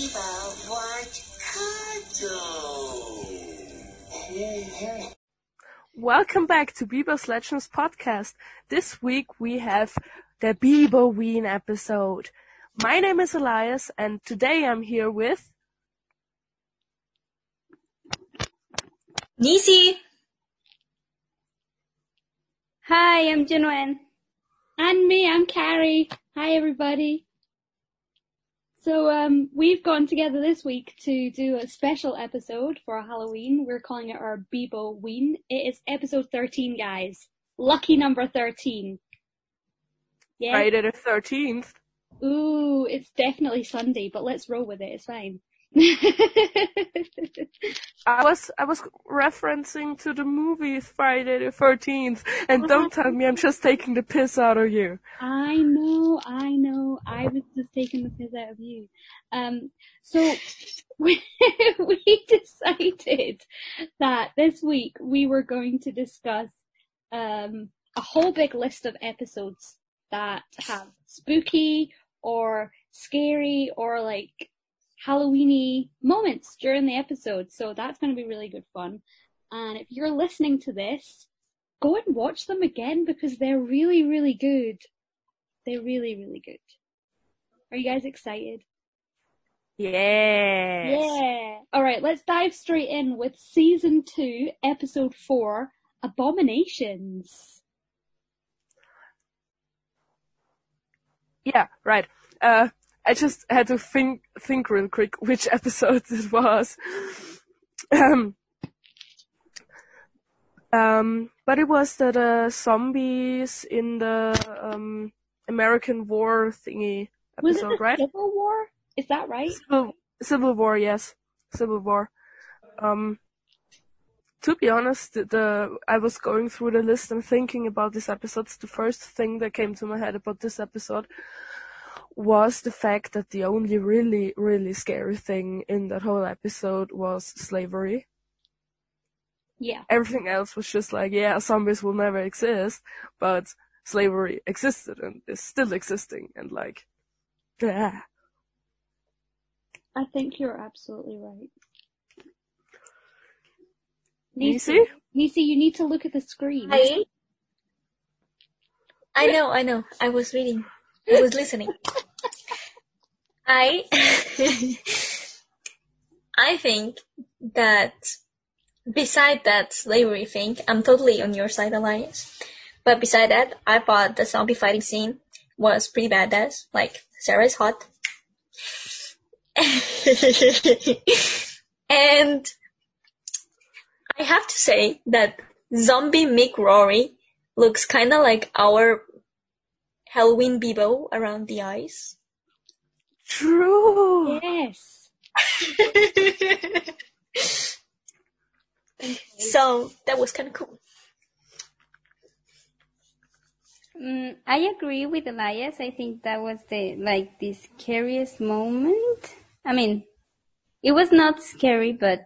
Welcome back to Bieber's Legends podcast. This week we have the Bieberween episode. My name is Elias and today I'm here with... Nisi! Hi, I'm Jinwen. And me, I'm Carrie. Hi, everybody. So, we've gone together this week to do a special episode for Halloween. We're calling it our Bieberween. It is episode 13, guys. Lucky number 13. Yeah. Friday the 13th. Ooh, it's definitely Sunday, but let's roll with it. It's fine. I was referencing to the movie Friday the 13th, and don't tell me I'm just taking the piss out of you. I know. I was just taking the piss out of you. So we decided that this week we were going to discuss a whole big list of episodes that have spooky or scary or like Halloweeny moments during the episode. So that's going to be really good fun. And if you're listening to this, go and watch them again because they're really, really good. They're really, really good. Are you guys excited? Yes. Yeah. All right, let's dive straight in with season 2, episode 4, Abominations. Yeah, right. I just had to think real quick which episode it was. But it was the zombies in the American War thingy episode, Was it the right? Civil War? Is that right? Civil War, yes. Civil War. To be honest, I was going through the list and thinking about these episodes. The first thing that came to my head about this episode was the fact that the only really, really scary thing in that whole episode was slavery. Yeah. Everything else was just like, yeah, zombies will never exist, but slavery existed and is still existing, and like, yeah. I think you're absolutely right. Nisi, you need to look at the screen. I know. I was reading. I was listening. I think that beside that slavery thing, I'm totally on your side, Elias. But beside that, I thought the zombie fighting scene was pretty badass. Like, Sarah's hot. And I have to say that zombie Mick Rory looks kind of like our Halloween Bebo around the eyes. True. Yes. So that was kind of cool. I agree with Elias. I think that was the scariest moment. I mean, it was not scary, but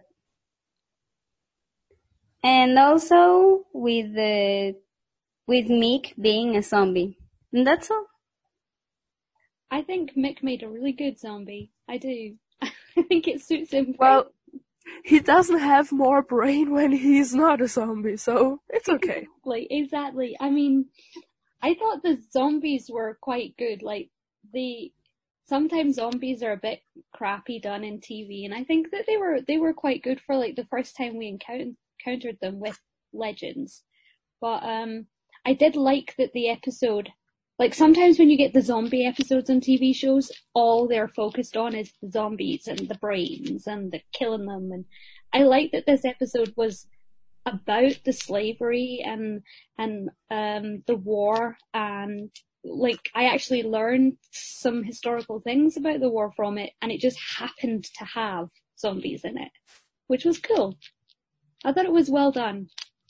and also with Mick being a zombie. And that's all. I think Mick made a really good zombie. I do. I think it suits him. Well, he doesn't have more brain when he's not a zombie, so it's okay. Exactly. I mean, I thought the zombies were quite good. Like, sometimes zombies are a bit crappy done in TV, and I think that they were quite good for like the first time we encountered them with Legends. But I did like that the episode, like sometimes when you get the zombie episodes on TV shows, all they're focused on is the zombies and the brains and the killing them. And I like that this episode was about the slavery and the war, and like I actually learned some historical things about the war from it, and it just happened to have zombies in it, which was cool. I thought it was well done.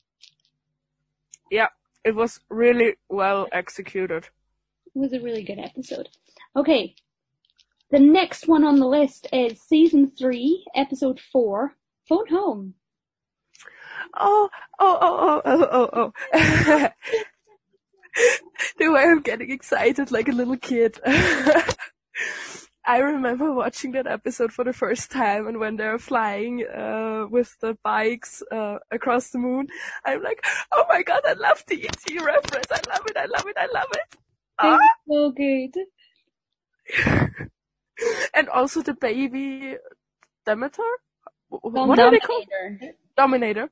Yeah, it was really well executed. It was a really good episode. Okay, the next one on the list is season 3, episode 4, Phone Home. Oh. The way I'm getting excited like a little kid. I remember watching that episode for the first time, and when they're flying with the bikes across the moon, I'm like, oh my god, I love the E.T. reference. I love it, I love it, I love it. They were so good. And also the baby Demeter? What are they called? Dominator.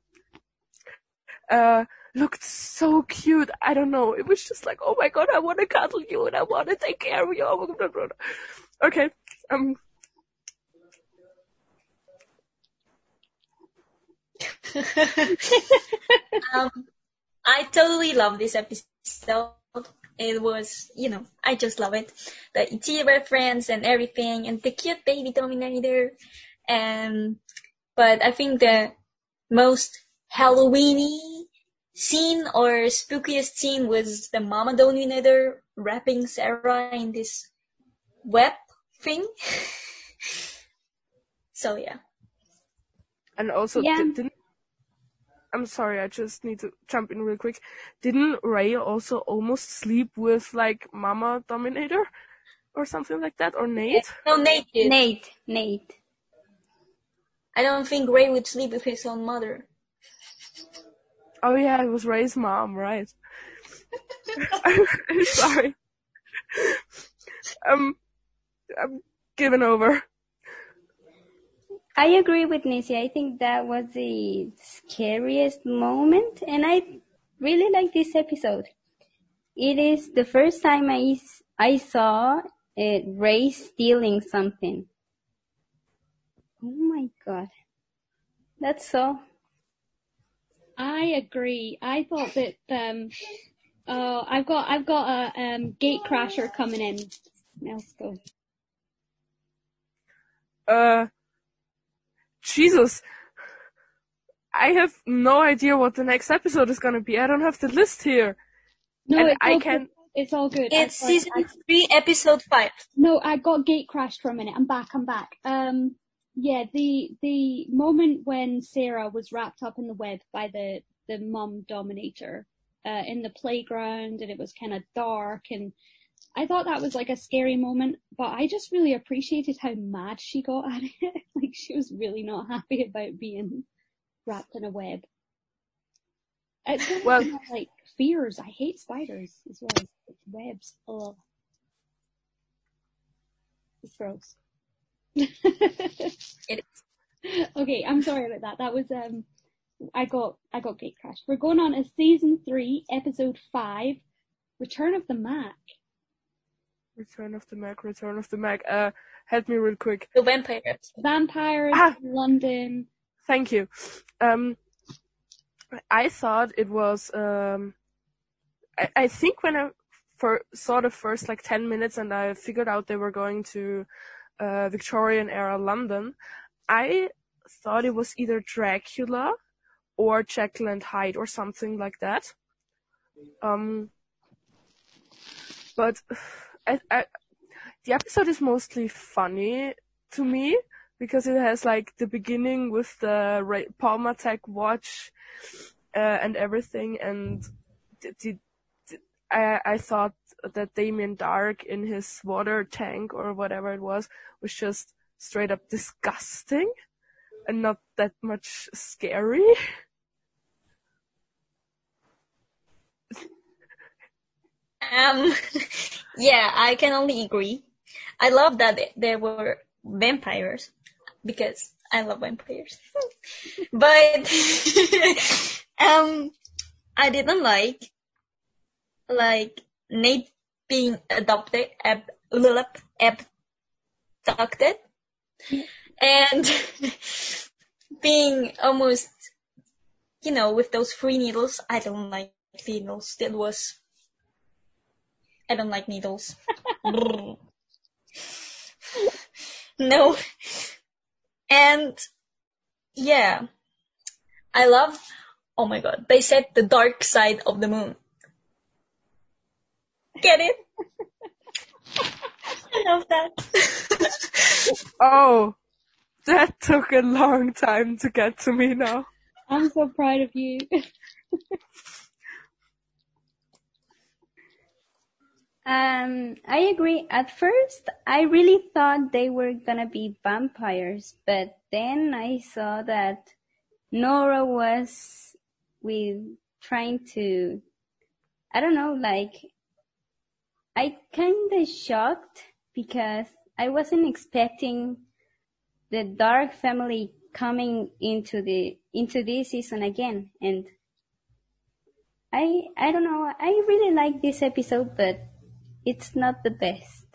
Looked so cute. I don't know. It was just like, oh my god, I want to cuddle you and I want to take care of you. Okay. I totally love this episode. It was, I just love it. The E.T. reference and everything, and the cute baby Dominator. But I think the most Halloween-y scene or spookiest scene was the Mama Dominator wrapping Sarah in this web thing. So yeah. And also, I'm sorry, I just need to jump in real quick. Didn't Ray also almost sleep with, like, Mama Dominator? Or something like that? Or Nate? No, Nate did. Nate. I don't think Ray would sleep with his own mother. Oh yeah, it was Ray's mom, right. I'm sorry. I'm giving over. I agree with Nisi. I think that was the scariest moment, and I really like this episode. It is the first time I saw Ray stealing something. Oh my god, that's so. I agree. I thought that I've got a gate crasher coming in. Let's go. Jesus. I have no idea what the next episode is gonna be. I don't have the list here. No, and it's all good. It's season 3, episode 5. No, I got gate crashed for a minute. I'm back. Yeah, the moment when Sarah was wrapped up in the web by the mom Dominator in the playground, and it was kind of dark, and I thought that was like a scary moment, but I just really appreciated how mad she got at it. Like, she was really not happy about being wrapped in a web. It's one of my, like, fears. I hate spiders as well as webs. Ugh. It's gross. It is. Okay, I'm sorry about that. That was I got gate crashed. We're going on to season 3, episode 5, Return of the Mac. Return of the Mac. Help me real quick. The vampires. Vampires in London. Thank you. I thought it was, I think when I saw the first, like, 10 minutes and I figured out they were going to Victorian era London, I thought it was either Dracula or Jekyll and Hyde or something like that. But the episode is mostly funny to me because it has, like, the beginning with the Palmatech watch and everything, and I thought that Damien Dark in his water tank or whatever it was just straight up disgusting and not that much scary. Yeah, I can only agree. I love that there were vampires because I love vampires. But I didn't like Nate being abducted, and being almost, with those free needles. I don't like needles. I don't like needles. No. And yeah, I love, oh my god, they said the dark side of the moon. Get it? I love that. Oh, that took a long time to get to me now. I'm so proud of you. I agree. At first, I really thought they were gonna be vampires, but then I saw that Nora was with trying to, I don't know, like, I kinda shocked because I wasn't expecting the Dark family coming into this season again, and I don't know, I really like this episode, but it's not the best.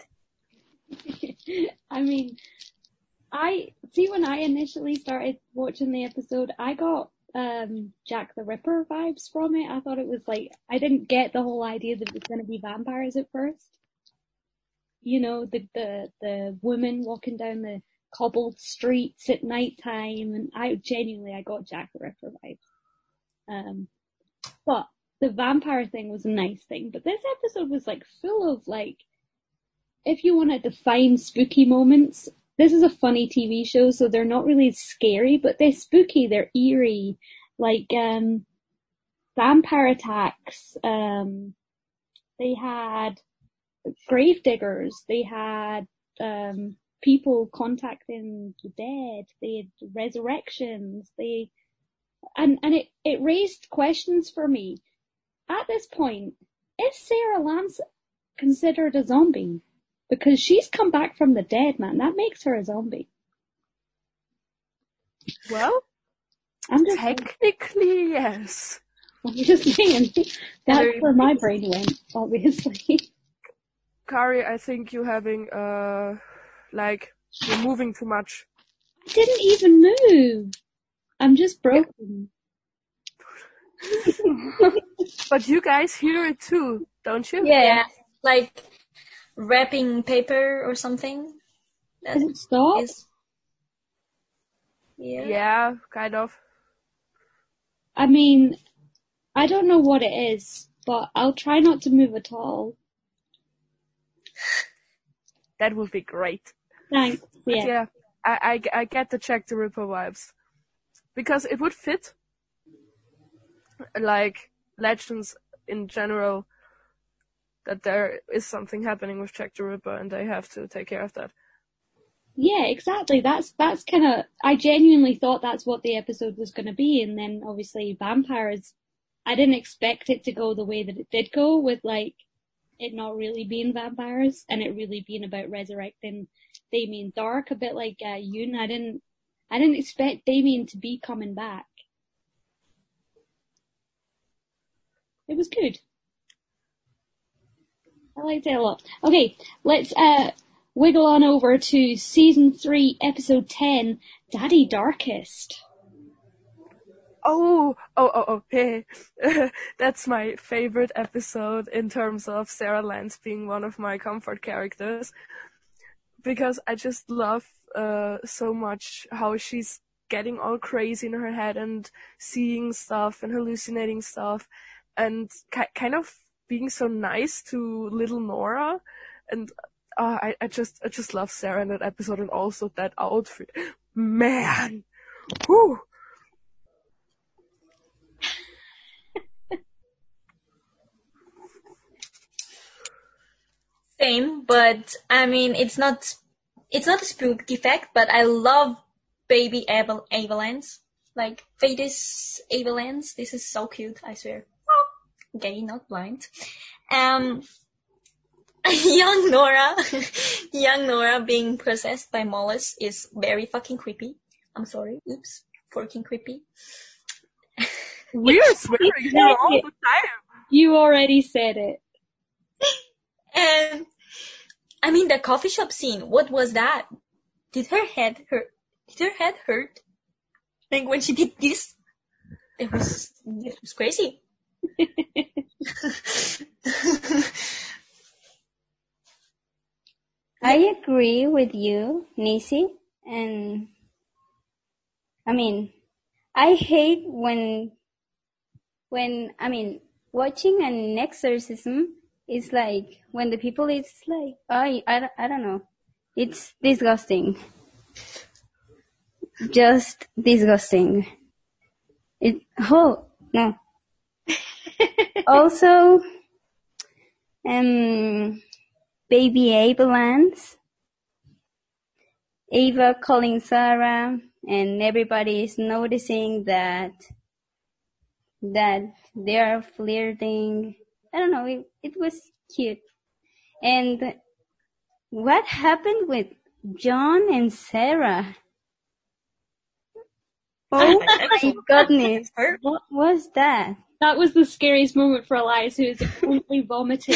I mean, I see when I initially started watching the episode, I got Jack the Ripper vibes from it. I thought it was like, I didn't get the whole idea that it was going to be vampires at first. You know, the woman walking down the cobbled streets at night time, and I got Jack the Ripper vibes. But the vampire thing was a nice thing, but this episode was like full of like, if you want to define spooky moments, this is a funny TV show, so they're not really scary, but they're spooky, they're eerie, like vampire attacks. They had grave diggers, they had people contacting the dead, they had resurrections, and it raised questions for me. At this point, is Sarah Lance considered a zombie? Because she's come back from the dead, man. That makes her a zombie. Well, technically, yes. I'm just saying. That's where my brain went, obviously. Kari, I think you're having, you're moving too much. I didn't even move. I'm just broken. But you guys hear it too, don't you? Yeah, like wrapping paper or something. Does it stop? Yeah, kind of. I mean, I don't know what it is, but I'll try not to move at all. That would be great. Thanks. Yeah. Yeah, I get the Jack the Ripper vibes. Because it would fit, like, legends in general, that there is something happening with Jack the Ripper and they have to take care of that. Yeah, exactly. That's kind of, I genuinely thought that's what the episode was going to be, and then obviously vampires, I didn't expect it to go the way that it did go, with like it not really being vampires and it really being about resurrecting Damien Dark, a bit like Yoon. I didn't expect Damien to be coming back. It was good. I liked it a lot. Okay, let's wiggle on over to season 3, episode 10, Daddy Darkest. Oh, hey. That's my favorite episode in terms of Sarah Lance being one of my comfort characters. Because I just love so much how she's getting all crazy in her head and seeing stuff and hallucinating stuff and kind of being so nice to little Nora. And I just love Sarah in that episode, and also that outfit. Man! Whew! Same, but I mean, it's not a spook defect, but I love baby Avalanche. Like, Fadis Avalanche. This is so cute, I swear. Oh, gay, not blind. Young Nora being possessed by Mollis is very fucking creepy. I'm sorry. Oops. Fucking creepy. We're swearing here all the time. You already said it. And, I mean, the coffee shop scene, what was that? Did her head hurt? Like, when she did this? It was crazy. I agree with you, Nisi, and I mean, I hate when watching an exorcism is like when the people is like, I don't know, it's disgusting, just disgusting. No. Also, Baby Avalanche, Ava calling Sarah, and everybody is noticing that they are flirting. I don't know, it was cute. And what happened with John and Sarah? Oh my goodness. What was that? That was the scariest moment for Elias, who is currently vomiting.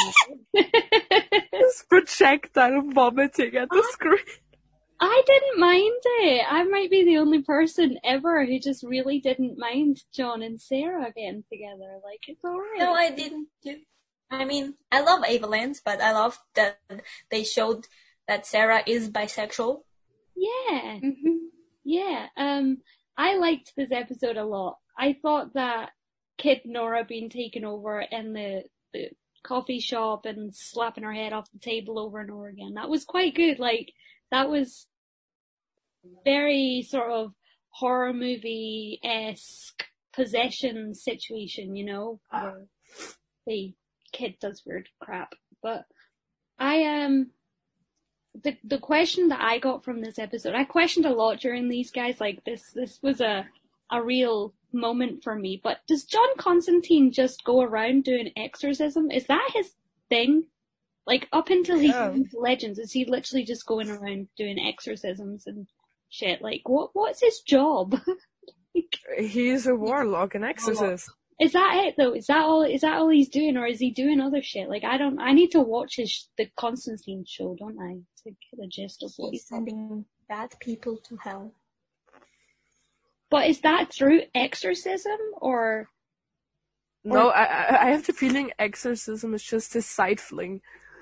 This projectile vomiting at the screen. I didn't mind it. I might be the only person ever who just really didn't mind John and Sarah getting together. Like, it's alright. No, I didn't. I mean, I love Avalanche, but I love that they showed that Sarah is bisexual. Yeah. Mm-hmm. Yeah. I liked this episode a lot. I thought that Kid Nora being taken over in the coffee shop and slapping her head off the table over and over again, that was quite good. Like, that was very sort of horror movie-esque possession situation, you know, where the kid does weird crap. But I the question that I got from this episode, I questioned a lot during these guys. Like, this was a real moment for me. But does John Constantine just go around doing exorcism? Is that his thing? Like, up until he came to Legends, is he literally just going around doing exorcisms and shit? Like, what's his job? He's a warlock, an exorcist. Is that it though? Is that all he's doing, or is he doing other shit? Like, I need to watch the Constantine show, don't I, to get a gist of what He's sending bad people to hell. But is that through exorcism, or? No, I have the feeling exorcism is just his side fling.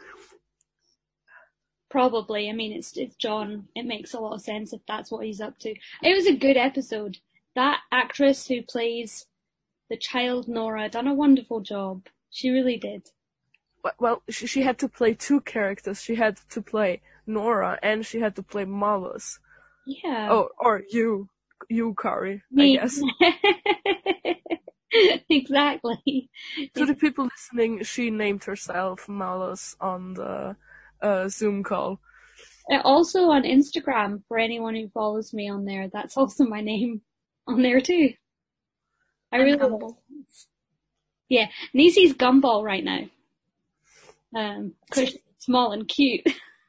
Probably. I mean, it's John. It makes a lot of sense if that's what he's up to. It was a good episode. That actress who plays the child Nora done a wonderful job. She really did. Well, she had to play two characters. She had to play Nora and she had to play Marvelous. Yeah. Oh, or you, Kari, Me. I guess. Exactly. To the people listening, she named herself Marvelous on the Zoom call. Also on Instagram, for anyone who follows me on there, that's also my name on there too. I really Gumball. Yeah, Nisi's Gumball right now. Cause she's small and cute.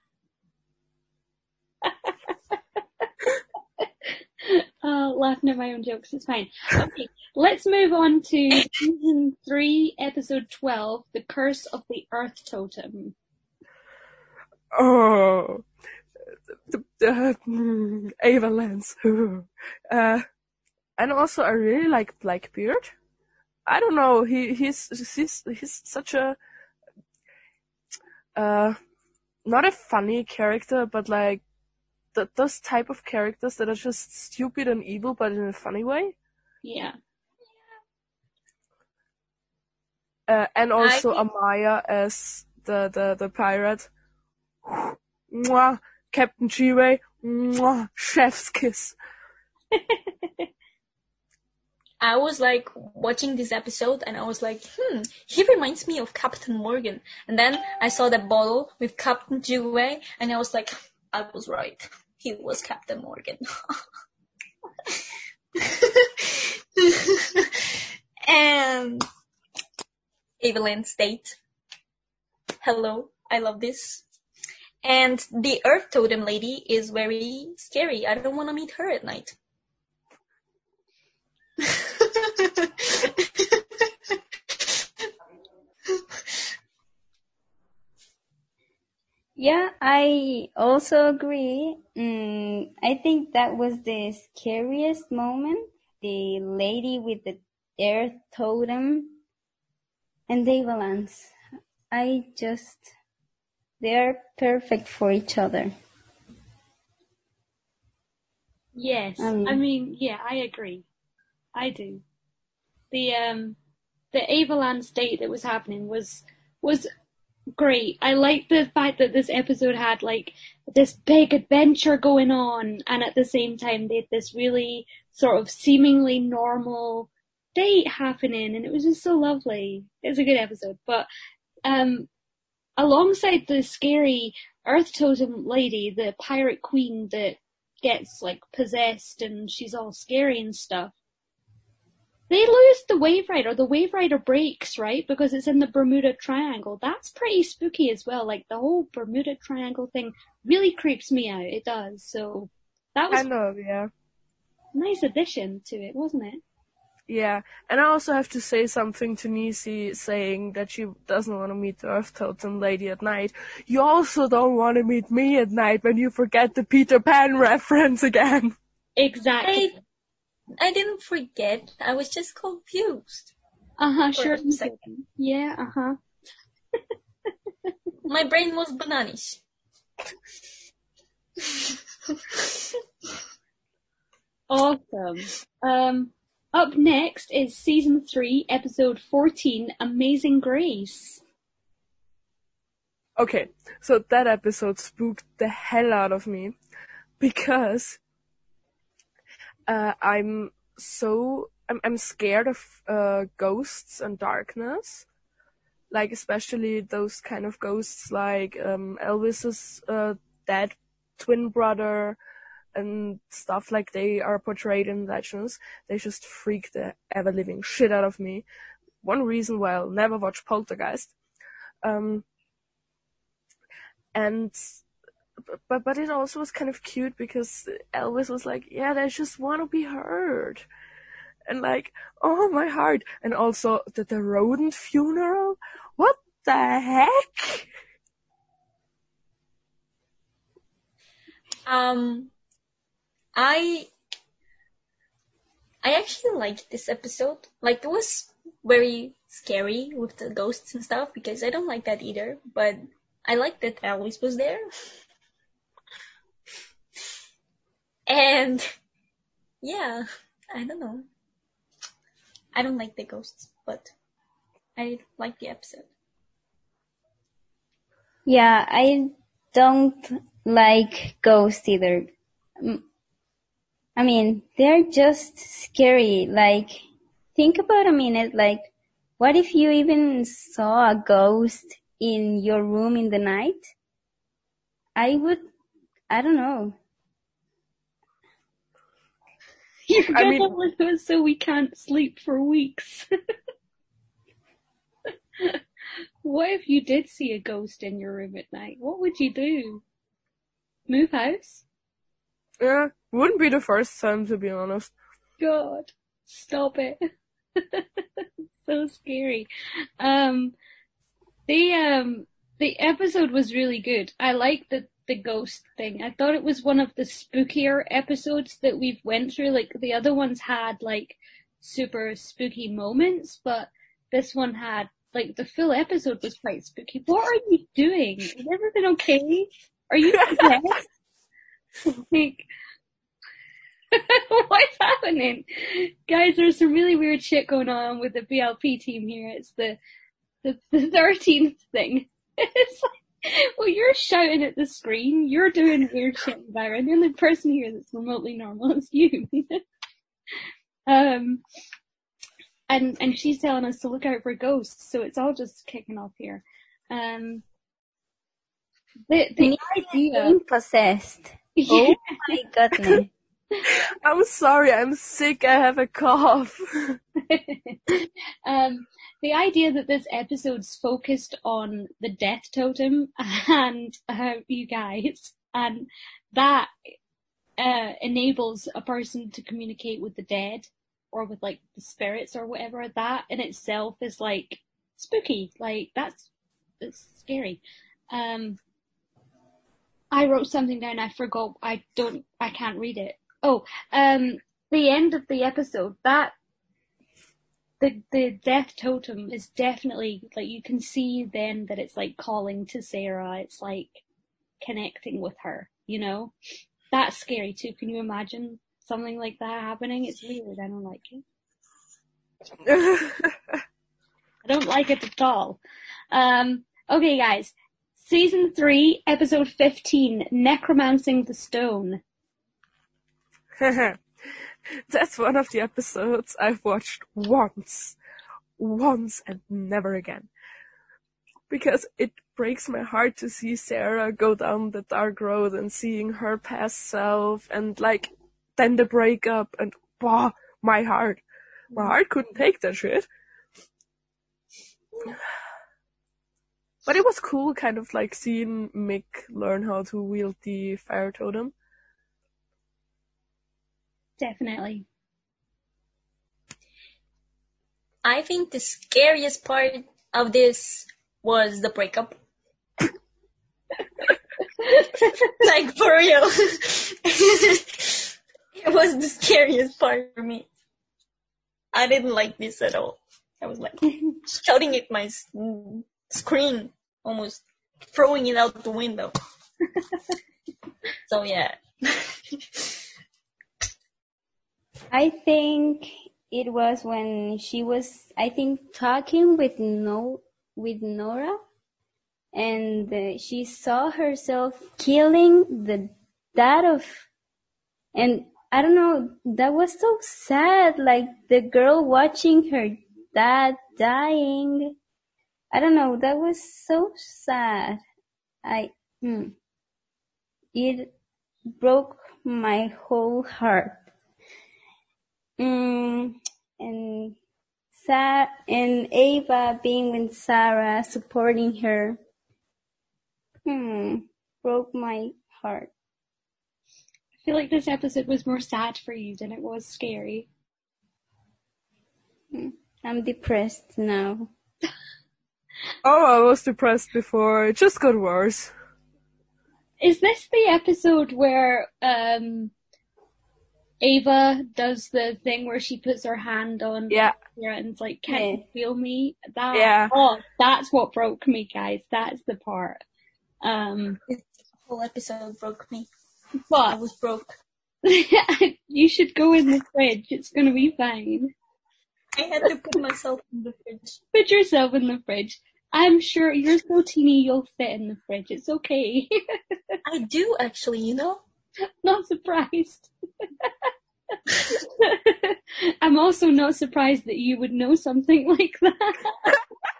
Laughing at my own jokes, it's fine. Okay, let's move on to season 3, episode 12, The Curse of the Earth Totem. Oh, Avalanche. And also, I really like Blackbeard. I don't know. He's such a not a funny character, but like those type of characters that are just stupid and evil, but in a funny way. Yeah. And also Amaya as the pirate. Mwah, Captain G-Ray. Mwah, chef's kiss. I was like watching this episode and I was like, he reminds me of Captain Morgan. And then I saw that bottle with Captain G-Way and I was like, I was right. He was Captain Morgan. And Evelyn State. Hello, I love this. And the Earth Totem lady is very scary. I don't want to meet her at night. Yeah, I also agree. I think that was the scariest moment. The lady with the earth totem and the avalanche. They're perfect for each other. Yes, I mean, yeah, I agree. I do. The Avalanche date that was happening was great. I liked the fact that this episode had like this big adventure going on, and at the same time they had this really sort of seemingly normal date happening, and it was just so lovely. It was a good episode, but alongside the scary Earth Totem lady, the pirate queen that gets like possessed and she's all scary and stuff, they lose the Wave Rider. The Wave Rider breaks, right? Because it's in the Bermuda Triangle. That's pretty spooky as well. Like, the whole Bermuda Triangle thing really creeps me out. It does. So, that was yeah. a nice addition to it, wasn't it? Yeah, and I also have to say something to Nisi saying that she doesn't want to meet the Earth Totem lady at night. You also don't want to meet me at night when you forget the Peter Pan reference again. Exactly. I didn't forget. I was just confused. Sure. Yeah, My brain was bananas. Awesome. Up next is season 3, episode 14, Amazing Grace. Okay, so that episode spooked the hell out of me because I'm scared of ghosts and darkness, like especially those kind of ghosts like Elvis's dead twin brother and stuff like they are portrayed in legends. They just freak the ever-living shit out of me. One reason why I'll never watch Poltergeist. But it also was kind of cute because Elvis was like, yeah, they just want to be heard. And like, oh my heart. And also the rodent funeral? What the heck? I actually liked this episode. Like, it was very scary with the ghosts and stuff because I don't like that either, but I liked that Elvis was there. And yeah, I don't know. I don't like the ghosts, but I like the episode. Yeah, I don't like ghosts either. I mean, they're just scary. Like, think about a minute, like, what if you even saw a ghost in your room in the night? I don't know. You're gonna lose so we can't sleep for weeks. What if you did see a ghost in your room at night? What would you do? Move house? Yeah, wouldn't be the first time, to be honest. God, stop it. So scary. The episode was really good. I liked the ghost thing. I thought it was one of the spookier episodes that we've went through. Like, the other ones had, like, super spooky moments, but this one had, like, the full episode was quite spooky. What are you doing? Has everything okay? Are you possessed? Like, what's happening? Guys, there's some really weird shit going on with the BLP team here. It's the 13th thing. It's like, well, you're shouting at the screen. You're doing weird shit in the background. The only person here that's remotely normal is you. And she's telling us to look out for ghosts, so it's all just kicking off here. The idea being possessed. Oh my goodness. I'm sorry, I'm sick, I have a cough. The idea that this episode's focused on the death totem and you guys, and that enables a person to communicate with the dead or with like the spirits or whatever, that in itself is like spooky. Like that's scary. I wrote something down, I forgot, I can't read it. Oh, the end of the episode, that the death totem is definitely, like, you can see then that it's like calling to Sarah, it's like connecting with her, you know? That's scary too. Can you imagine something like that happening? It's weird, I don't like it. I don't like it at all. Okay guys, season 3, episode 15, Necromancing the Stone. That's one of the episodes I've watched once and never again. because it breaks my heart to see Sarah go down the dark road and seeing her past self and like then the breakup and wow, my heart couldn't take that shit. But it was cool kind of like seeing Mick learn how to wield the fire totem. Definitely. I think the scariest part of this was the breakup. Like, for real. It was the scariest part for me. I didn't like this at all. I was like shouting at my screen, almost throwing it out the window. So yeah. I think it was when she was, I think, talking with Nora, and she saw herself killing the dad of, and I don't know, that was so sad, like the girl watching her dad dying. I don't know, that was so sad. It broke my whole heart. And Ava being with Sarah, supporting her, broke my heart. I feel like this episode was more sad for you than it was scary. I'm depressed now. Oh, I was depressed before. It just got worse. Is this the episode where Ava does the thing where she puts her hand on Sarah and it's like, "Can you feel me?" Oh, that's what broke me, guys. That's the part. The whole episode broke me. But I was broke. You should go in the fridge. It's gonna be fine. I had to put myself in the fridge. Put yourself in the fridge. I'm sure you're so teeny you'll fit in the fridge. It's okay. I do actually, you know? Not surprised. I'm also not surprised that you would know something like that.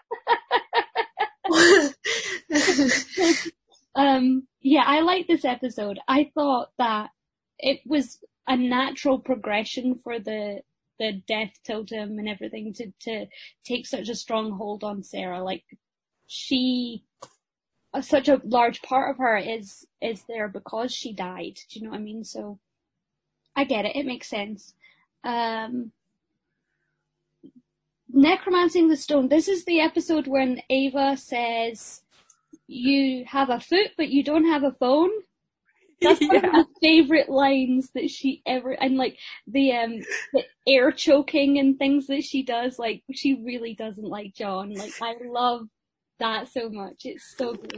Yeah, I like this episode. I thought that it was a natural progression for the death totem and everything to take such a strong hold on Sarah. Like, such a large part of her is there because she died. Do you know what I mean? So I get it. It makes sense. Necromancing the Stone. This is the episode when Ava says, "You have a foot, but you don't have a phone." That's one of my favorite lines that she ever, and like the air choking and things that she does. Like, she really doesn't like John. Like, I love that so much. It's so good.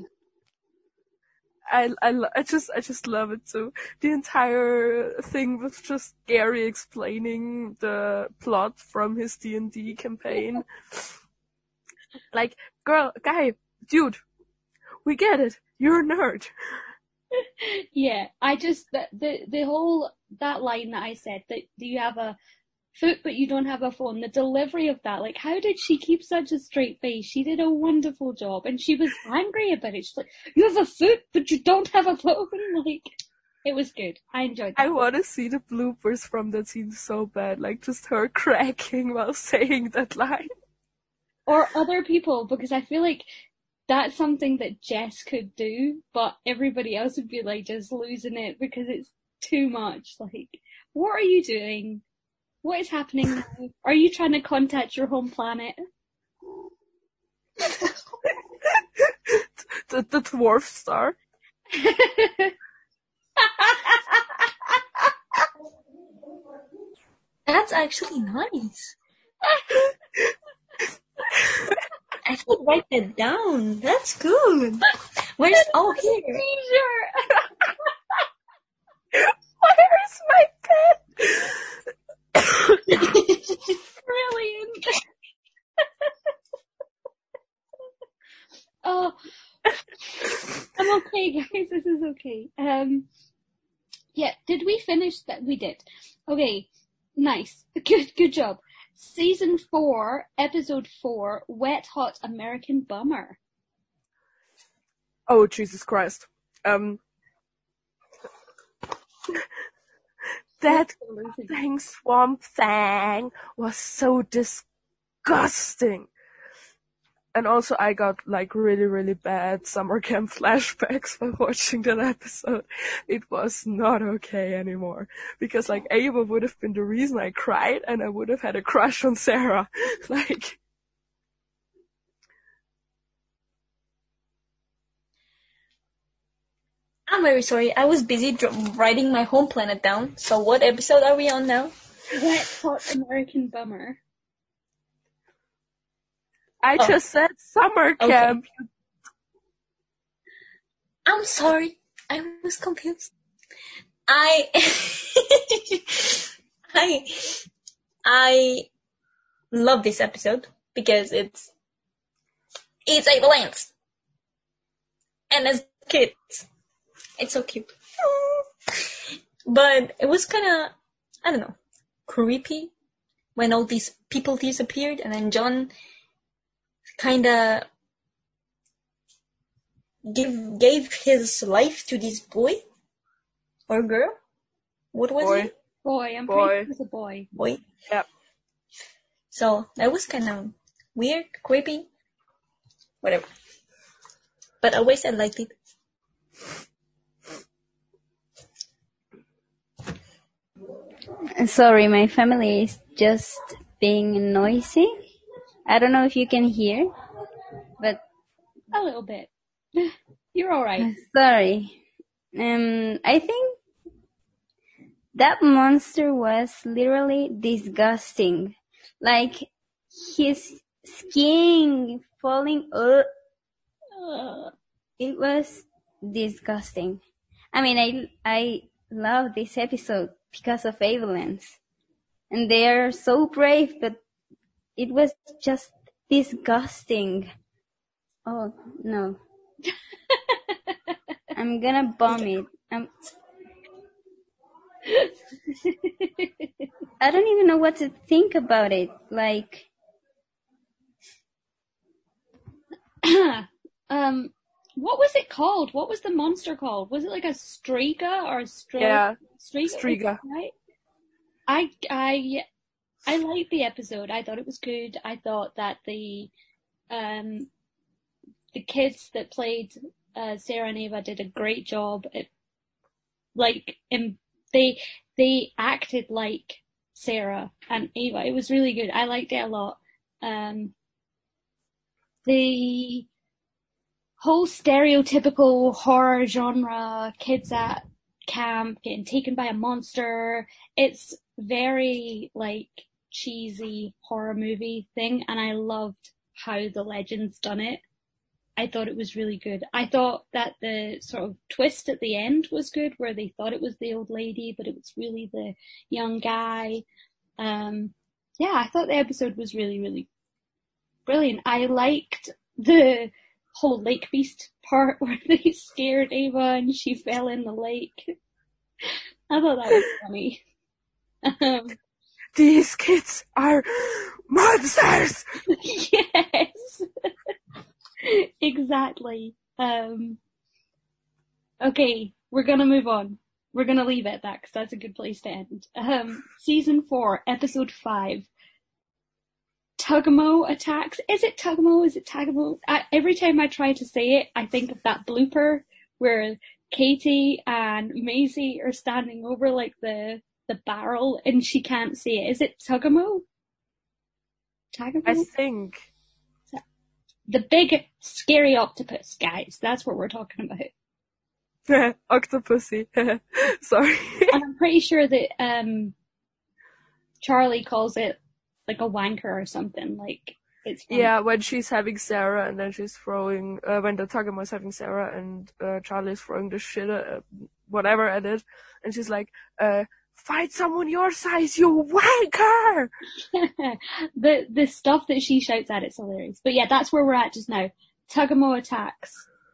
I just love it too. The entire thing was just Gary explaining the plot from his D&D campaign. Like, guy, dude, we get it. You're a nerd. Yeah, I just, the whole, that line that I said, that you have a foot but you don't have a phone, the delivery of that, like, how did she keep such a straight face? She did a wonderful job, and she was angry about it. She's like, "You have a foot but you don't have a phone." Like, it was good. I enjoyed that. I want to see the bloopers from that scene so bad, like just her cracking while saying that line. Or other people, because I feel like that's something that Jess could do, but everybody else would be like just losing it because it's too much. Like, what are you doing? What is happening now? Are you trying to contact your home planet? the dwarf star. That's actually nice. I should write that down. That's good. Where's here? Where's my pen? Brilliant. Oh, I'm okay, guys. This is okay. Yeah. Did we finish that? We did. Okay. Nice. Good job. Season 4, episode 4, Wet Hot American Bummer. Oh, Jesus Christ. That thing, Swamp Thing, was so disgusting. And also I got like really, really bad summer camp flashbacks by watching that episode. It was not okay anymore. Because like Ava would have been the reason I cried and I would have had a crush on Sarah. Like, I'm very sorry. I was busy writing my home planet down. So what episode are we on now? Wet Hot American Bummer. I just said summer camp. Okay. I'm sorry. I was confused. I love this episode because it's Ava Lance. And as kids, it's so cute. But it was kinda, I don't know, creepy when all these people disappeared and then John kinda gave his life to this boy or girl. What was Boy. it? Boy, I'm Boy. pretty sure it was a boy. Boy. Yep. So that was kind of weird, creepy, whatever. But always I liked it. Sorry, my family is just being noisy. I don't know if you can hear, but A little bit. You're alright. sorry. I think that monster was literally disgusting. Like his skin falling. It was disgusting. I mean, I love this episode because of Ava Lance, and they are so brave, but it was just disgusting. Oh no. I'm gonna vomit. I don't even know what to think about it. Like, What was it called? What was the monster called? Was it like a Strega or a Yeah. Strega, right? I liked the episode. I thought it was good. I thought that the kids that played Sarah and Ava did a great job. They acted like Sarah and Ava. It was really good. I liked it a lot. The whole stereotypical horror genre, kids at camp getting taken by a monster. It's very like cheesy horror movie thing, and I loved how the Legends done it. I thought it was really good. I thought that the sort of twist at the end was good, where they thought it was the old lady, but it was really the young guy. Yeah, I thought the episode was really, really brilliant. I liked the whole lake beast part where they scared Ava and she fell in the lake. I thought that was funny. These kids are monsters! Yes! Exactly. Okay, we're gonna move on. We're gonna leave it at that because that's a good place to end. Season 4, episode 5. Tugamo attacks. Is it Tugamo? Is it Tagamo? Every time I try to say it, I think of that blooper where Katie and Maisie are standing over like the barrel and she can't see it. Is it Tugamo? Tagamo? I think. The big scary octopus, guys. That's what we're talking about. Octopussy. Sorry. And I'm pretty sure that Charlie calls it like a wanker or something. Like it's funny. Yeah, when she's having Sarah and then she's throwing, when the Tugamo is having Sarah and Charlie's throwing the shit, whatever at it, and she's like, find someone your size, you wanker! The stuff that she shouts at, it's hilarious. But yeah, that's where we're at just now. Tugamo attacks.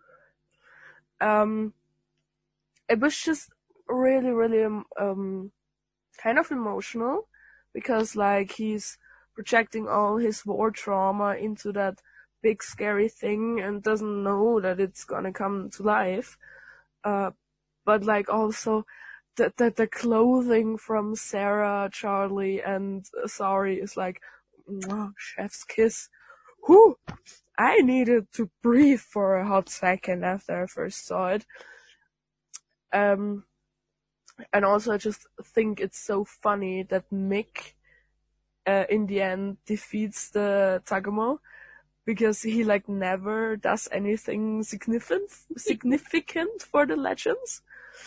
It was just really, really, kind of emotional, because like he's projecting all his war trauma into that big scary thing and doesn't know that it's gonna come to life. But like also the clothing from Sarah, Charlie, and Sorry is like, mwah, chef's kiss. Whew! I needed to breathe for a hot second after I first saw it. And also I just think it's so funny that Mick, in the end, defeats the Tagumo, because he like never does anything significant for the legends.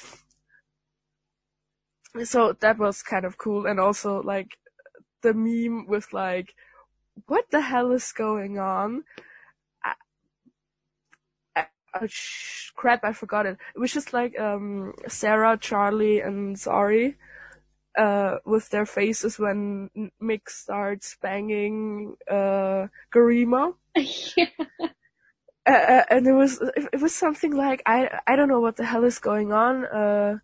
So that was kind of cool. And also like the meme with like, what the hell is going on? Crap, I forgot it. It was just like Sarah, Charlie, and Sorry with their faces when Mick starts banging Garima. Yeah. And it was something like, I don't know what the hell is going on.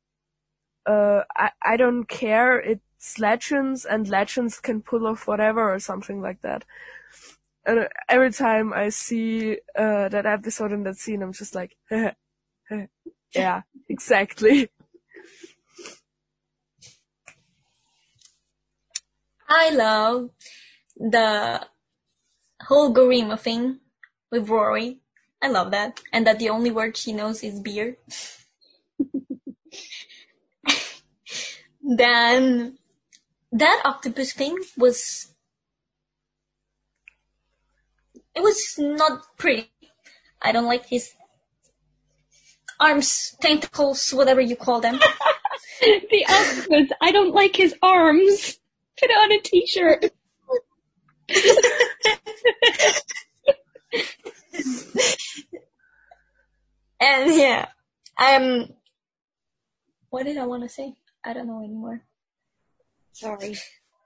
I don't care. It's legends, and legends can pull off whatever, or something like that. And every time I see that episode and that scene, I'm just like, yeah, exactly. I love the whole Garima thing with Rory. I love that. And that the only word she knows is beer. Then that octopus thing was not pretty. I don't like his arms, tentacles, whatever you call them. The octopus, I don't like his arms. Put it on a t-shirt. And yeah, what did I want to say? I don't know anymore. Sorry.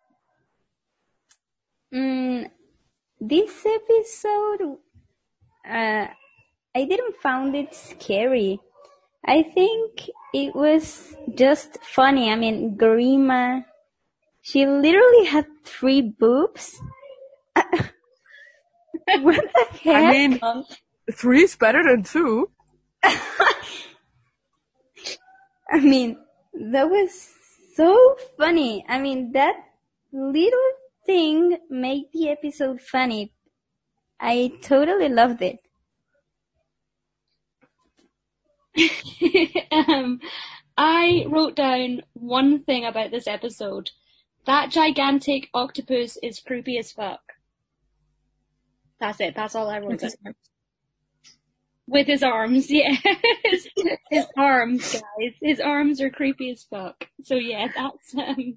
This episode, I didn't find it scary. I think it was just funny. I mean, Garima, she literally had 3 boobs. What the heck? I mean, 3 is better than 2. I mean, that was so funny. I mean, that little thing made the episode funny. I totally loved it. I wrote down one thing about this episode. That gigantic octopus is creepy as fuck. That's it. That's all I wrote down. With his arms, yeah. his arms, guys. His arms are creepy as fuck. So yeah, that's,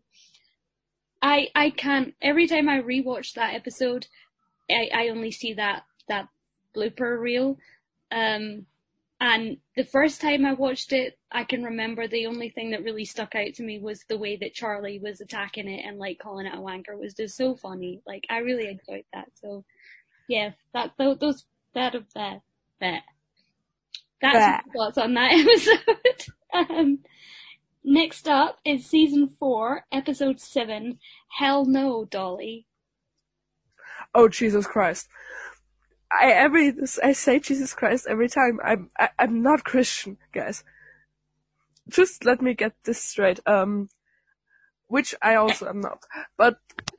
I can't, every time I rewatch that episode, I only see that blooper reel. And the first time I watched it, I can remember the only thing that really stuck out to me was the way that Charlie was attacking it and like calling it a wanker was just so funny. Like I really enjoyed that. So yeah, that's my thoughts on that episode. Next up is season 4, episode 7. Hell no, Dolly. Oh, Jesus Christ. I say Jesus Christ every time. I'm not Christian, guys. Just let me get this straight. Which I also am not. But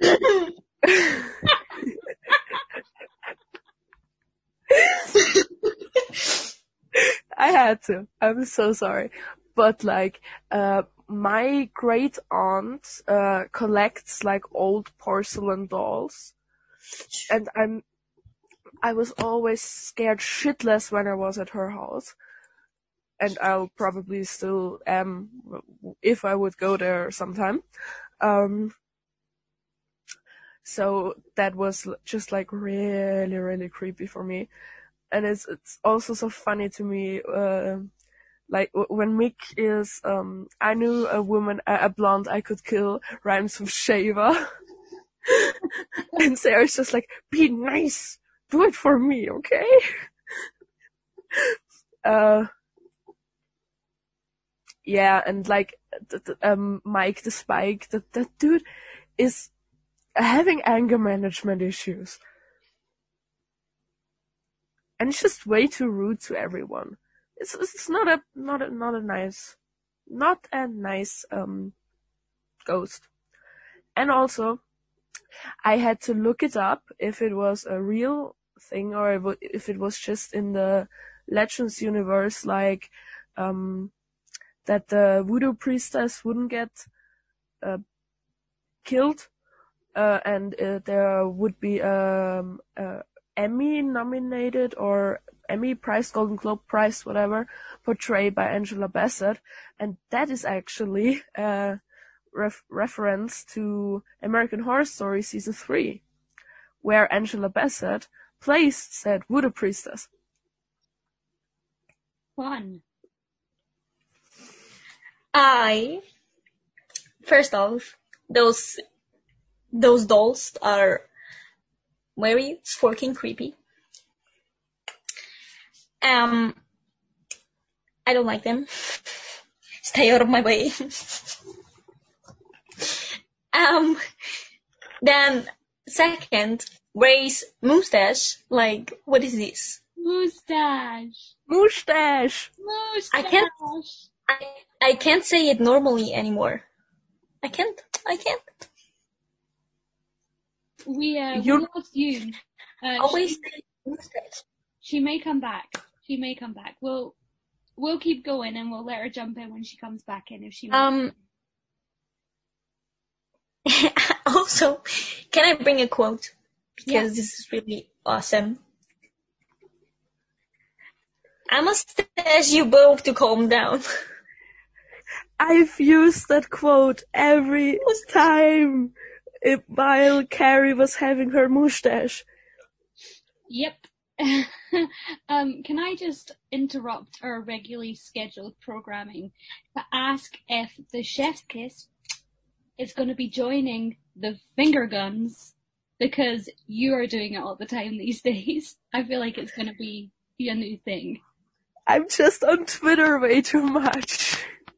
I had to. I'm so sorry. But like, my great aunt collects like old porcelain dolls, and I was always scared shitless when I was at her house, and I'll probably still am if I would go there sometime. So that was just like really, really creepy for me. And it's also so funny to me, like when Mick is, I knew a woman, a blonde I could kill, rhymes with shaver. And Sarah's just like, be nice, do it for me, okay? Yeah, and like, Mike the Spike, that dude is having anger management issues. and it's just way too rude to everyone. It's not a nice ghost. And also, I had to look it up if it was a real thing or if it was just in the Legends universe, like that the voodoo priestess wouldn't get killed, and there would be Emmy nominated or Emmy Prize, Golden Globe Prize, whatever, portrayed by Angela Bassett, and that is actually a reference to American Horror Story Season 3, where Angela Bassett plays said voodoo priestess. Fun. First off, those dolls are very fucking creepy. I don't like them. Stay out of my way. Then second, Ray's mustache. Like, what is this? Mustache. I can't say it normally anymore. I can't. We lost you. Always say mustache. She may come back. We'll keep going and we'll let her jump in when she comes back in if she wants. Also, can I bring a quote? Because this is really awesome. I must ask you both to calm down. I've used that quote every time while Carrie was having her mustache. Yep. Can I just interrupt our regularly scheduled programming to ask if the Chef's Kiss is going to be joining the finger guns, because you are doing it all the time these days. I feel like it's going to be a new thing. I'm just on Twitter way too much.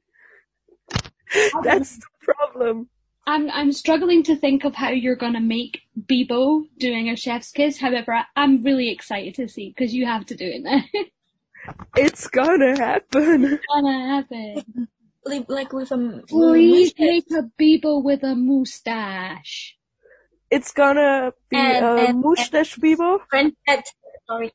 That's the problem. I'm struggling to think of how you're going to make Bebo doing a Chef's Kiss. However, I'm really excited to see, because you have to do it now. It's gonna happen. It's gonna happen. Like with a... Please make a Bebo with a mustache. It's gonna be a mustache Bebo. French sorry.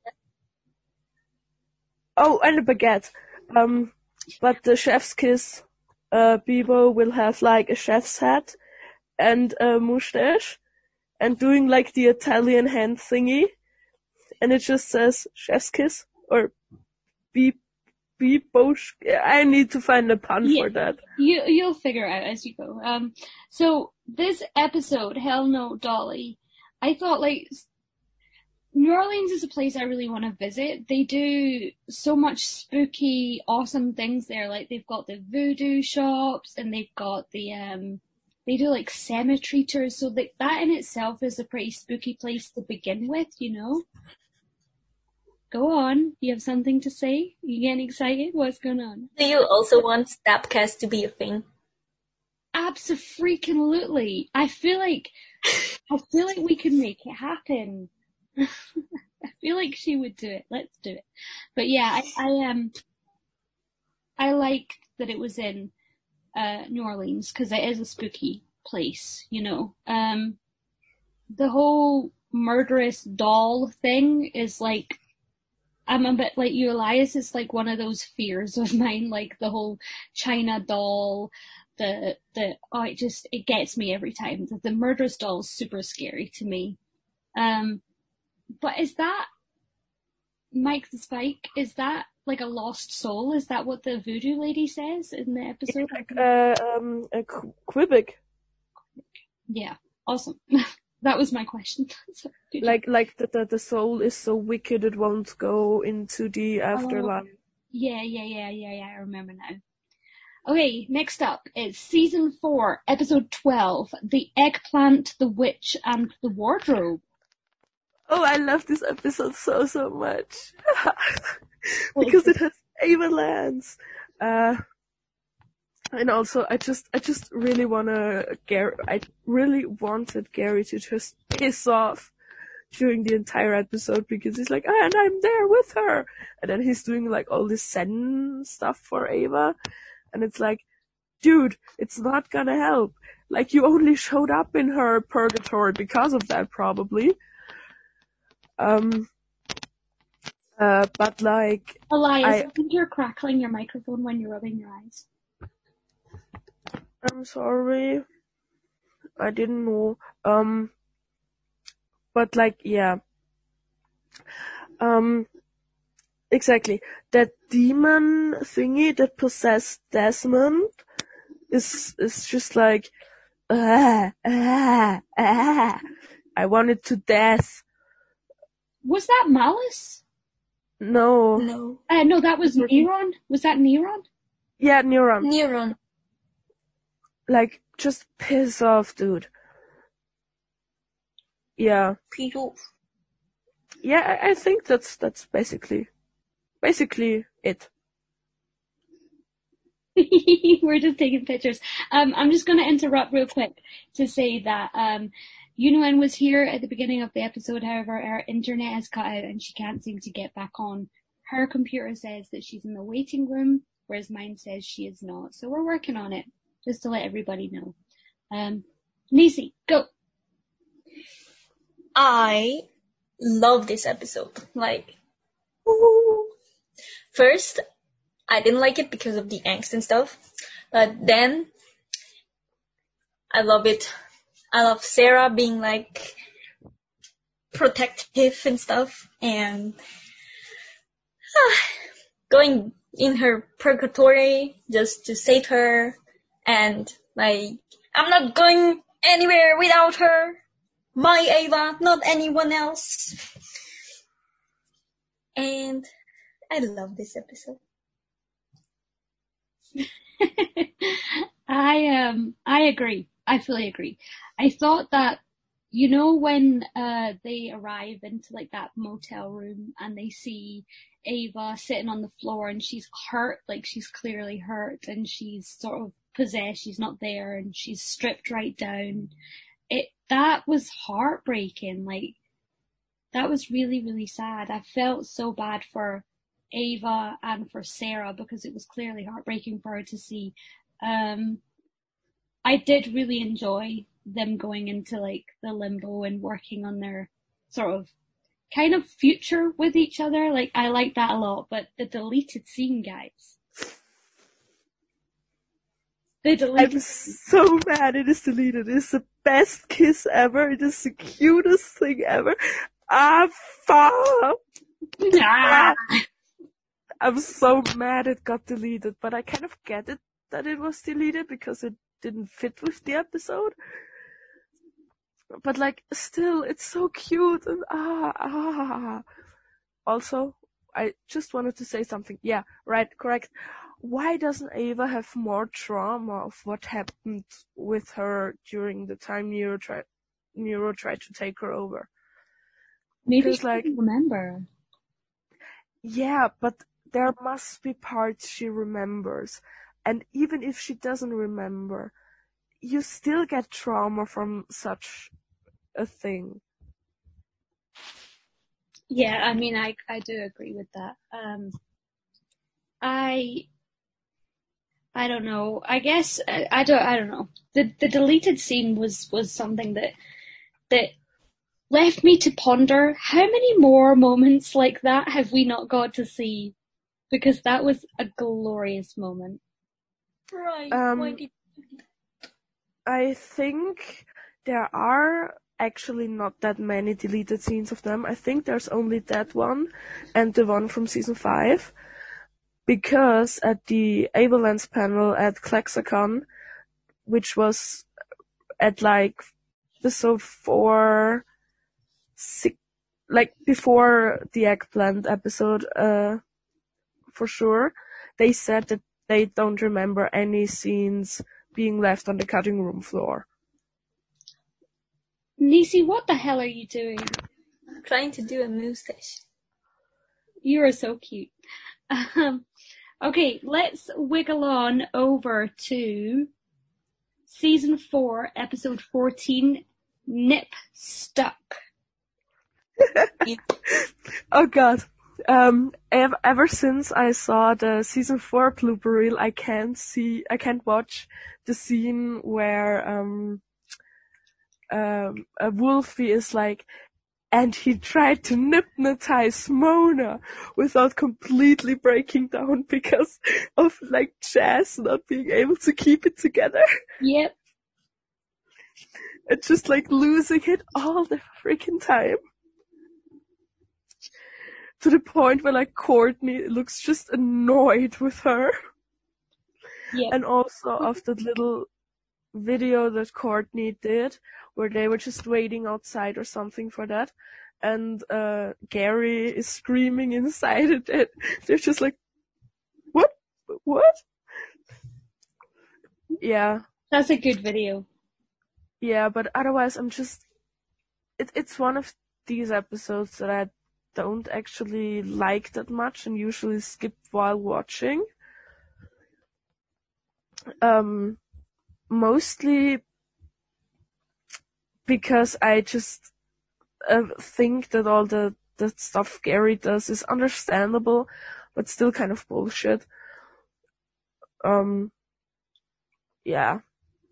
Oh, and a baguette. But the Chef's Kiss Bebo will have like a chef's hat and a mustache and doing like the Italian hand thingy, and it just says Chef's Kiss or Bebo. I need to find a pun for that. You'll figure it out as you go. So this episode, Hell No Dolly, I thought like New Orleans is a place I really want to visit. They do so much spooky, awesome things there. Like they've got the voodoo shops and they've got the they do like cemetery tours. So that in itself is a pretty spooky place to begin with, you know. Go on. You have something to say? You getting excited? What's going on? Do you also want Snapcast to be a thing? Absolutely. I feel like we can make it happen. I feel like she would do it. Let's do it. But yeah, I liked that it was in New Orleans because it is a spooky place, you know. The whole murderous doll thing is like, I'm a bit like you, Elias. It's like one of those fears of mine, like the whole China doll. It gets me every time. The murderous doll is super scary to me. But is that Mike the Spike? Is that like a lost soul? Is that what the voodoo lady says in the episode? A Quebec. Yeah, awesome. That was my question. Like the soul is so wicked it won't go into the afterlife. Yeah, I remember now. Okay, next up, it's season 4, episode 12, The Eggplant, the Witch, and the Wardrobe. Oh, I love this episode so much. Because it has Ava Lance. And also, I just really wanted Gary to just piss off during the entire episode because he's like, and I'm there with her. And then he's doing like all this Zen stuff for Ava. And it's like, dude, it's not gonna help. Like, you only showed up in her purgatory because of that, probably. But like... Elias, I think you're crackling your microphone when you're rubbing your eyes. I'm sorry. I didn't know. But like, yeah. Exactly. That demon thingy that possessed Desmond is just like, I want it to death. Was that Malice? No. No, that was Neuron. Was that Neuron? Yeah, Neuron. Neuron. Like, just piss off, dude. Yeah. Piss off. Yeah, I think that's basically it. We're just taking pictures. I'm just going to interrupt real quick to say that Yunuen was here at the beginning of the episode. However, her internet has cut out and she can't seem to get back on. Her computer says that she's in the waiting room, whereas mine says she is not. So we're working on it, just to let everybody know. Nisi, go. I love this episode. Like, woo. First, I didn't like it because of the angst and stuff, but then I love it. I love Sarah being like protective and stuff, and going in her purgatory just to save her, and like, I'm not going anywhere without her. My Ava, not anyone else. And I love this episode. I agree. I fully agree. I thought that, you know, when they arrive into like that motel room and they see Ava sitting on the floor and she's hurt, like she's clearly hurt and she's sort of possessed, she's not there and she's stripped right down. That was heartbreaking. Like, that was really, really sad. I felt so bad for Ava and for Sarah because it was clearly heartbreaking for her to see. I did really enjoy them going into like the limbo and working on their sort of kind of future with each other. Like, I like that a lot, but the deleted scene, guys. I'm so mad it is deleted. It's the best kiss ever. It is the cutest thing ever. Fuck. I'm so mad it got deleted, but I kind of get it that it was deleted because it didn't fit with the episode. But like, still, it's so cute and Also, I just wanted to say something. Yeah, right, correct. Why doesn't Ava have more trauma of what happened with her during the time Nero tried to take her over? Maybe she doesn't remember. Yeah, but there must be parts she remembers. And even if she doesn't remember, you still get trauma from such a thing. Yeah, I mean, I do agree with that. I don't know. I guess I don't know. The deleted scene was something that left me to ponder how many more moments like that have we not got to see? Because that was a glorious moment. Right. I think there are actually not that many deleted scenes of them. I think there's only that one and the one from season 5. Because at the Avalanche panel at Klexicon, which was at like episode 4, 6, like before the eggplant episode, for sure, they said that they don't remember any scenes being left on the cutting room floor. Nisi, what the hell are you doing? I'm trying to do a mustache. You are so cute. Okay, let's wiggle on over to season 4, episode 14, Nip Stuck. Oh god. Ever since I saw the season 4 blooper reel, I can't watch the scene where Wolfie is like, and he tried to hypnotize Mona without completely breaking down because of like Jazz not being able to keep it together. Yep. And just like losing it all the freaking time. To the point where like Courtney looks just annoyed with her. Yep. And also of the little video that Courtney did where they were just waiting outside or something for that. And Gary is screaming inside it. And they're just like, what? What? Yeah. That's a good video. Yeah, but otherwise I'm just... It's one of these episodes that I don't actually like that much and usually skip while watching. Mostly because I just think that all the stuff Gary does is understandable, but still kind of bullshit. Yeah.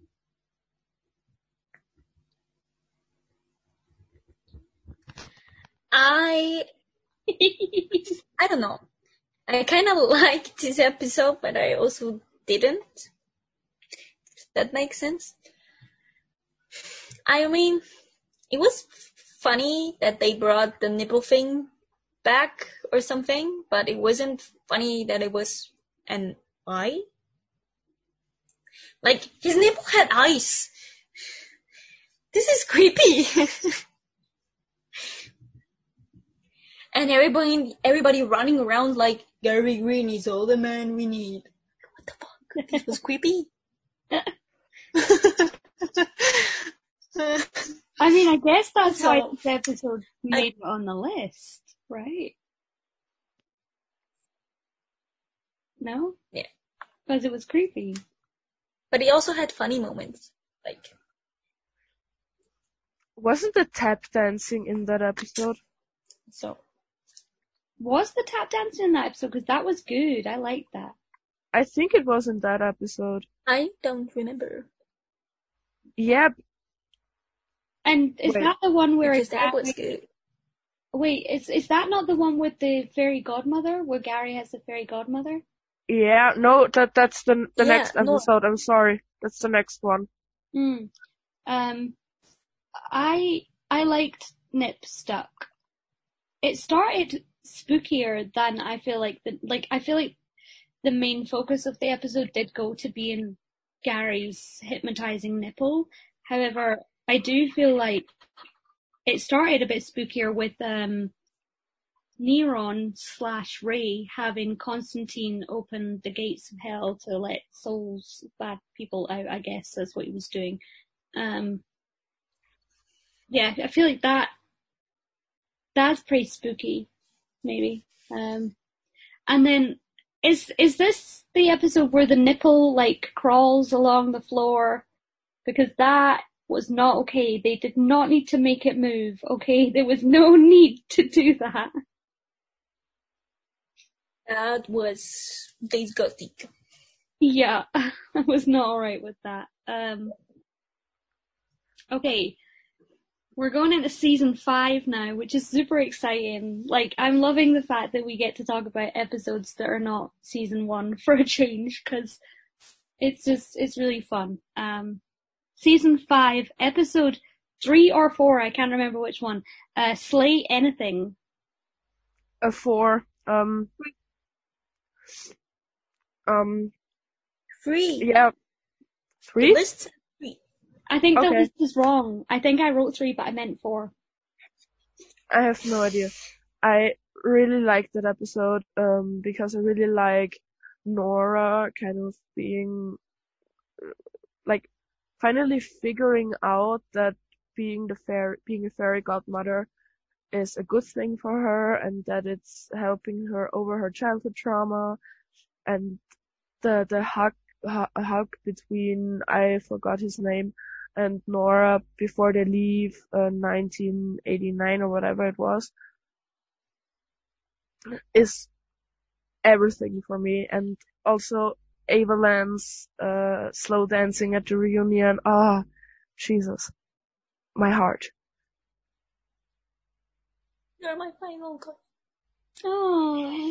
I don't know. I kind of liked this episode, but I also didn't. If that makes sense. I mean, it was funny that they brought the nipple thing back or something, but it wasn't funny that it was an eye. Like, his nipple had eyes. This is creepy. And everybody running around like, Gary Green is all the man we need. What the fuck? This was creepy. I mean, I guess that's why So, this episode made it on the list, right? No? Yeah. Because it was creepy. But he also had funny moments. Like, Wasn't the tap dancing in that episode? so. Was the tap dancing in that episode? Because that was good. I liked that. I think it was in that episode. I don't remember. Yeah. And is Wait. that the one where Because that was good. Wait, is that not the one with the fairy godmother? Where Gary has the fairy godmother? Yeah, no, that's the Yeah, next no. episode. I'm sorry. That's the next one. I liked Nip Stuck. It started spookier than I feel like I feel like the main focus of the episode did go to being Gary's hypnotizing nipple. However, I do feel like it started a bit spookier with Neron/Ray having Constantine open the gates of hell to let souls, bad people out, I guess that's what he was doing. Yeah, I feel like that's pretty spooky, maybe. And then is this the episode where the nipple like crawls along the floor? Because that was not okay. They did not need to make it move, okay? There was no need to do that. That was disgusting. Yeah, I was not alright with that. Okay. We're going into season 5 now, which is super exciting. Like, I'm loving the fact that we get to talk about episodes that are not season 1 for a change, because it's really fun. Season 5, episode 3 or 4, I can't remember which one. Slay Anything. 4. 3. Yeah. 3? The list 3. I think the Okay. list is wrong. I think I wrote 3, but I meant 4. I have no idea. I really liked that episode, because I really like Nora kind of being, like, finally figuring out that being a fairy godmother is a good thing for her and that it's helping her over her childhood trauma, and the hug between, I forgot his name, and Nora before they leave 1989 or whatever it was is everything for me. And also Ava Land's slow dancing at the reunion. Ah, Jesus. My heart. You're my final goal. Oh.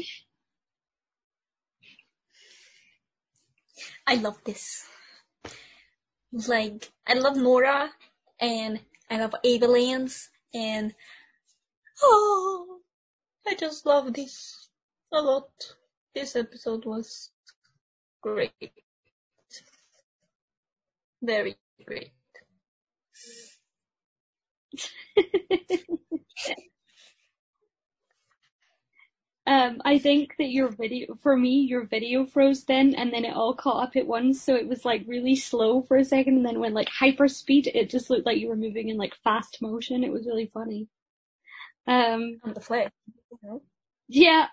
I love this. Like, I love Nora, and I love Ava Lands, and I just love this a lot. This episode was great. Very great. I think that your video froze then, and then it all caught up at once, so it was like really slow for a second, and then went like hyper speed. It just looked like you were moving in like fast motion. It was really funny. On the fly. Yeah.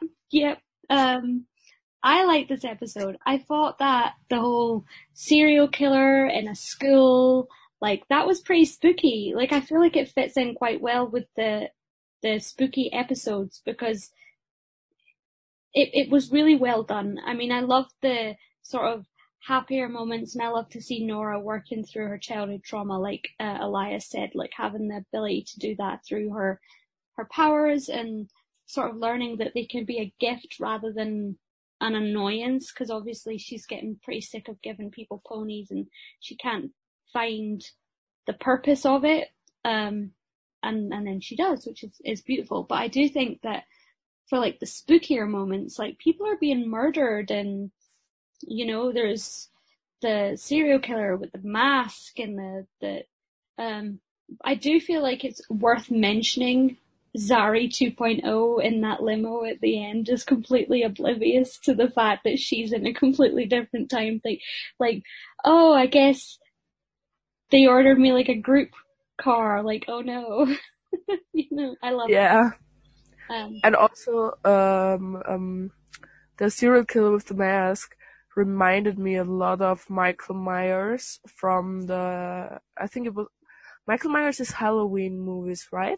I liked this episode. I thought that the whole serial killer in a school, like, that was pretty spooky. Like, I feel like it fits in quite well with the spooky episodes, because it was really well done. I mean, I loved the sort of happier moments, and I love to see Nora working through her childhood trauma, like Elias said, like having the ability to do that through her powers, and sort of learning that they can be a gift rather than an annoyance, because obviously she's getting pretty sick of giving people ponies and she can't find the purpose of it. And then she does, which is beautiful. But I do think that for like the spookier moments, like people are being murdered, and you know, there's the serial killer with the mask, and the I do feel like it's worth mentioning Zari 2.0 in that limo at the end is completely oblivious to the fact that she's in a completely different time thing. Like, oh, I guess they ordered me like a group car. Like, oh no. You know, I love Yeah. it. And also, the serial killer with the mask reminded me a lot of Michael Myers from I think it was Michael Myers' Halloween movies, right?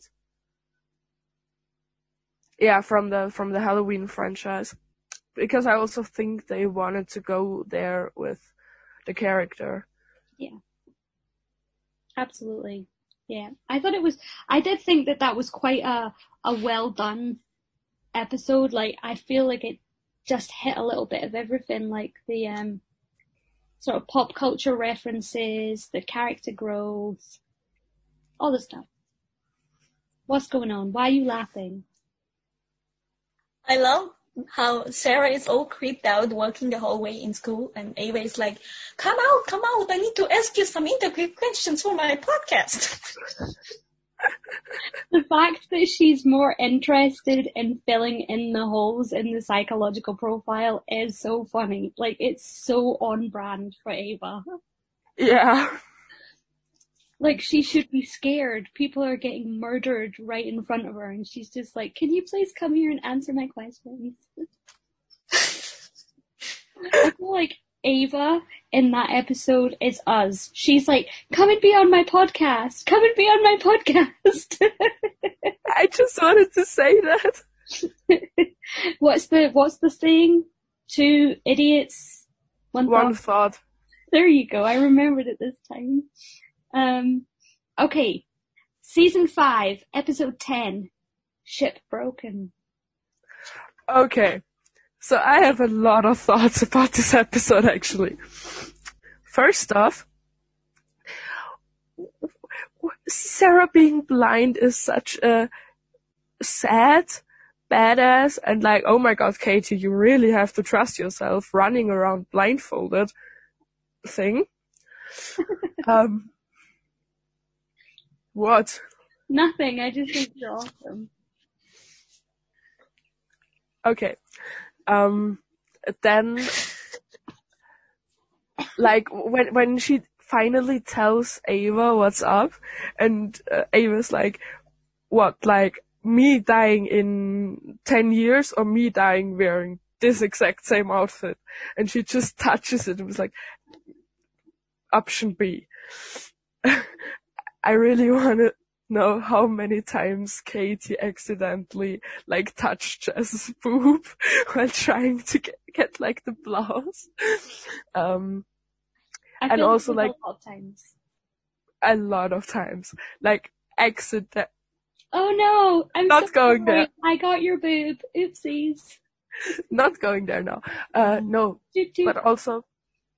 Yeah, from the Halloween franchise. Because I also think they wanted to go there with the character. Yeah. Absolutely. Yeah. I did think that was quite a well done episode. Like, I feel like it just hit a little bit of everything, like the sort of pop culture references, the character growth, all the stuff. What's going on? Why are you laughing? I love how Sarah is all creeped out walking the hallway in school, and Ava is like, come out, I need to ask you some interview questions for my podcast. The fact that she's more interested in filling in the holes in the psychological profile is so funny. Like, it's so on brand for Ava. Yeah. Like, she should be scared. People are getting murdered right in front of her, and she's just like, can you please come here and answer my questions? I feel like Ava in that episode is us. She's like, come and be on my podcast. Come and be on my podcast. I just wanted to say that. What's the saying? 2 idiots, one thought. There you go. I remembered it this time. Okay. Season 5, episode 10. Ship broken. Okay. So I have a lot of thoughts about this episode, actually. First off, Sarah being blind is such a sad, badass, and like, oh my god, Katie, you really have to trust yourself running around blindfolded thing. What? Nothing, I just think you're awesome. Okay. Then, like, when she finally tells Ava what's up, and Ava's like, what, like, me dying in 10 years, or me dying wearing this exact same outfit? And she just touches it and was like, option B. I really want to know how many times Katie accidentally like touched Jess's boob while trying to get like the blouse. I And feel also, like like, a lot of times. a lot of times, like accident. Oh no! I'm Not so going sorry. there. I got your boob. Oopsies. Not going there now. No, Toot toot. but also,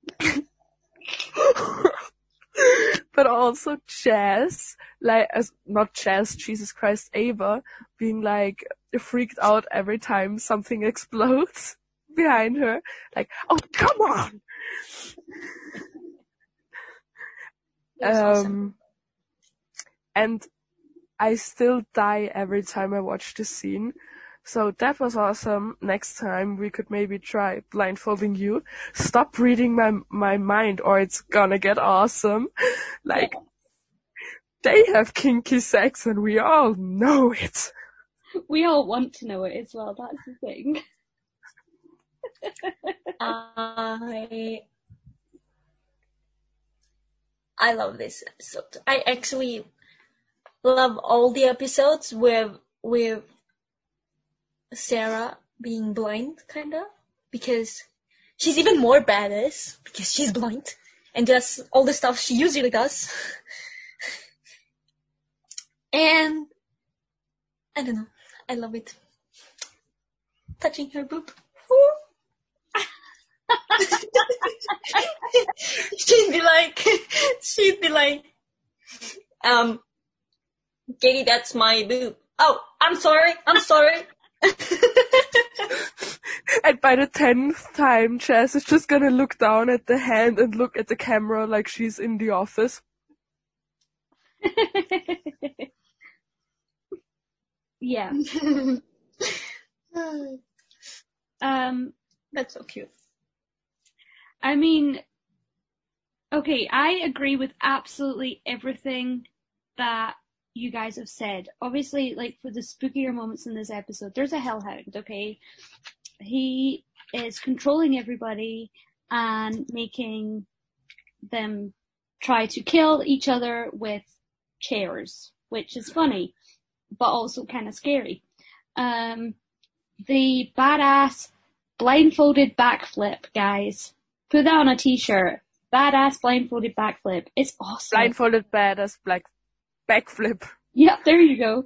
but also Jess, like, not Jess, Jesus Christ, Ava, being like freaked out every time something explodes behind her. Like, oh, come on! It was awesome. And I still die every time I watch this scene. So that was awesome. Next time we could maybe try blindfolding you. Stop reading my mind or it's gonna get awesome. Like, they have kinky sex and we all know it. We all want to know it as well. That's the thing. I love this episode. I actually love all the episodes with Sarah being blind, kinda, because she's even more badass because she's blind and does all the stuff she usually does. And I don't know, I love it. Touching her boob. she'd be like, Katie, that's my boob. Oh, I'm sorry. And by the 10th time, Jess is just gonna look down at the hand and look at the camera like she's in the office. Yeah. That's so cute. I mean, okay, I agree with absolutely everything that you guys have said. Obviously, like, for the spookier moments in this episode, there's a hellhound, okay? He is controlling everybody and making them try to kill each other with chairs, which is funny, but also kind of scary. The badass blindfolded backflip, guys. Put that on a t-shirt. Badass blindfolded backflip. It's awesome. Blindfolded badass backflip. Yep, there you go.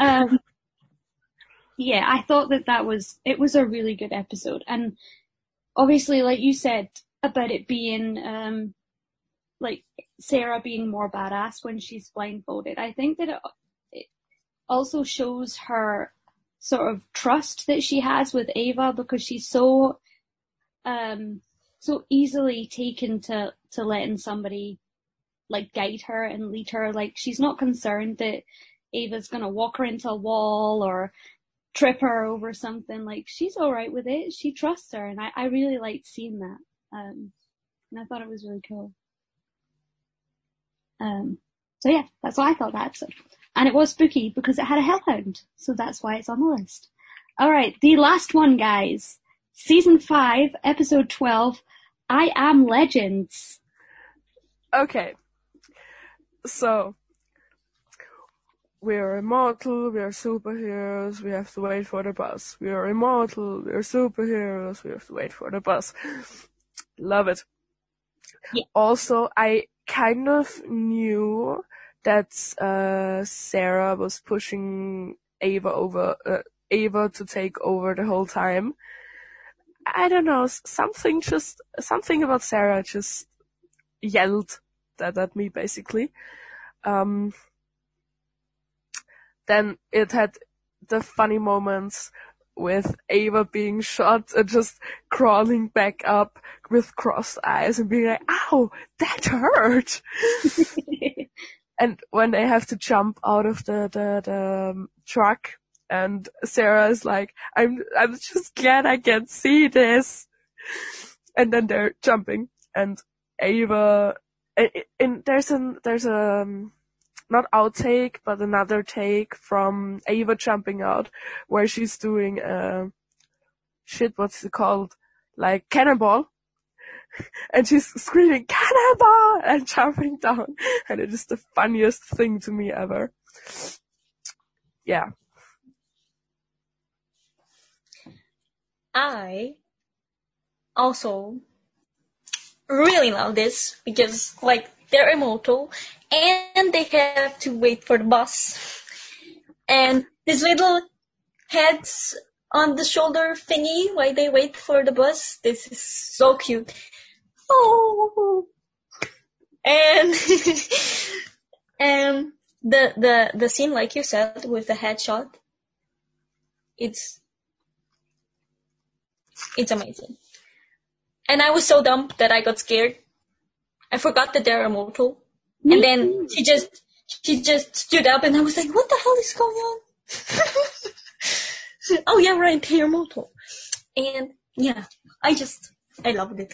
Yeah, I thought it was a really good episode. And obviously, like you said, about it being, like, Sarah being more badass when she's blindfolded, I think that it also shows her sort of trust that she has with Ava, because she's so easily taken to letting somebody like guide her and lead her. Like, she's not concerned that Ava's gonna walk her into a wall or trip her over something. Like, she's alright with it. She trusts her, and I really liked seeing that. And I thought it was really cool. So yeah, that's why I thought that episode. And it was spooky because it had a hellhound, so that's why it's on the list. Alright, the last one, guys. Season 5, episode 12, I Am Legends. Okay. So, we're immortal, we're superheroes, we have to wait for the bus. We are immortal, we're superheroes, we have to wait for the bus. Love it. Yeah. Also, I kind of knew that Sarah was pushing Ava to take over the whole time. I don't know, something about Sarah just yelled that at me, basically. Then it had the funny moments with Ava being shot and just crawling back up with crossed eyes and being like, ow, that hurt! And when they have to jump out of the truck, and Sarah is like, I'm just glad I can see this. And then they're jumping, and Ava, there's a not outtake, but another take from Ava jumping out, where she's doing what's it called? Like cannonball. and she's screaming, "Cannonball!" and jumping down. And it is the funniest thing to me ever. Yeah. I also really love this because, like, they're immortal and they have to wait for the bus. And this little heads on the shoulder thingy while they wait for the bus, this is so cute. Oh, and and the scene, like you said, with the headshot, it's amazing. And I was so dumb that I got scared. I forgot that they're immortal. And then she just stood up and I was like, what the hell is going on? Oh yeah, right, they're immortal. And yeah, I loved it.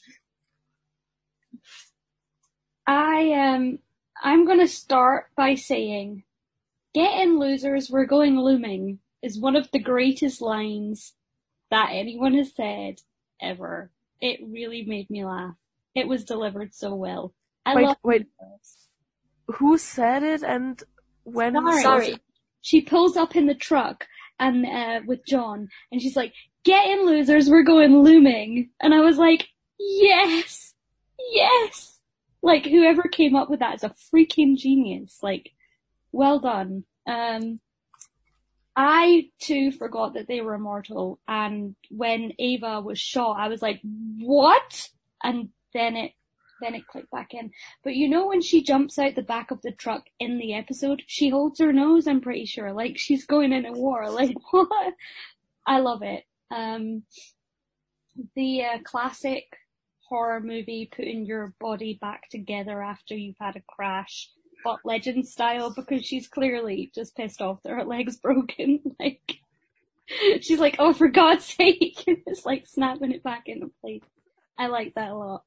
I'm gonna start by saying, "Get in, losers, we're going looming" is one of the greatest lines that anyone has said ever. It really made me laugh. It was delivered so well. Wait. Who said it and when? Sorry. She pulls up in the truck and with John, and she's like, "Get in, losers, we're going looming." And I was like, yes! Yes! Like, whoever came up with that is a freaking genius. Like, well done. I too forgot that they were immortal, and when Ava was shot, I was like, what? And then it clicked back in. But you know when she jumps out the back of the truck in the episode, she holds her nose, I'm pretty sure. Like, she's going in a war. Like, what? I love it. The classic horror movie, putting your body back together after you've had a crash, but Legend style, because she's clearly just pissed off that her leg's broken. Like, she's like, oh, for God's sake. It's like snapping it back into place. I like that a lot.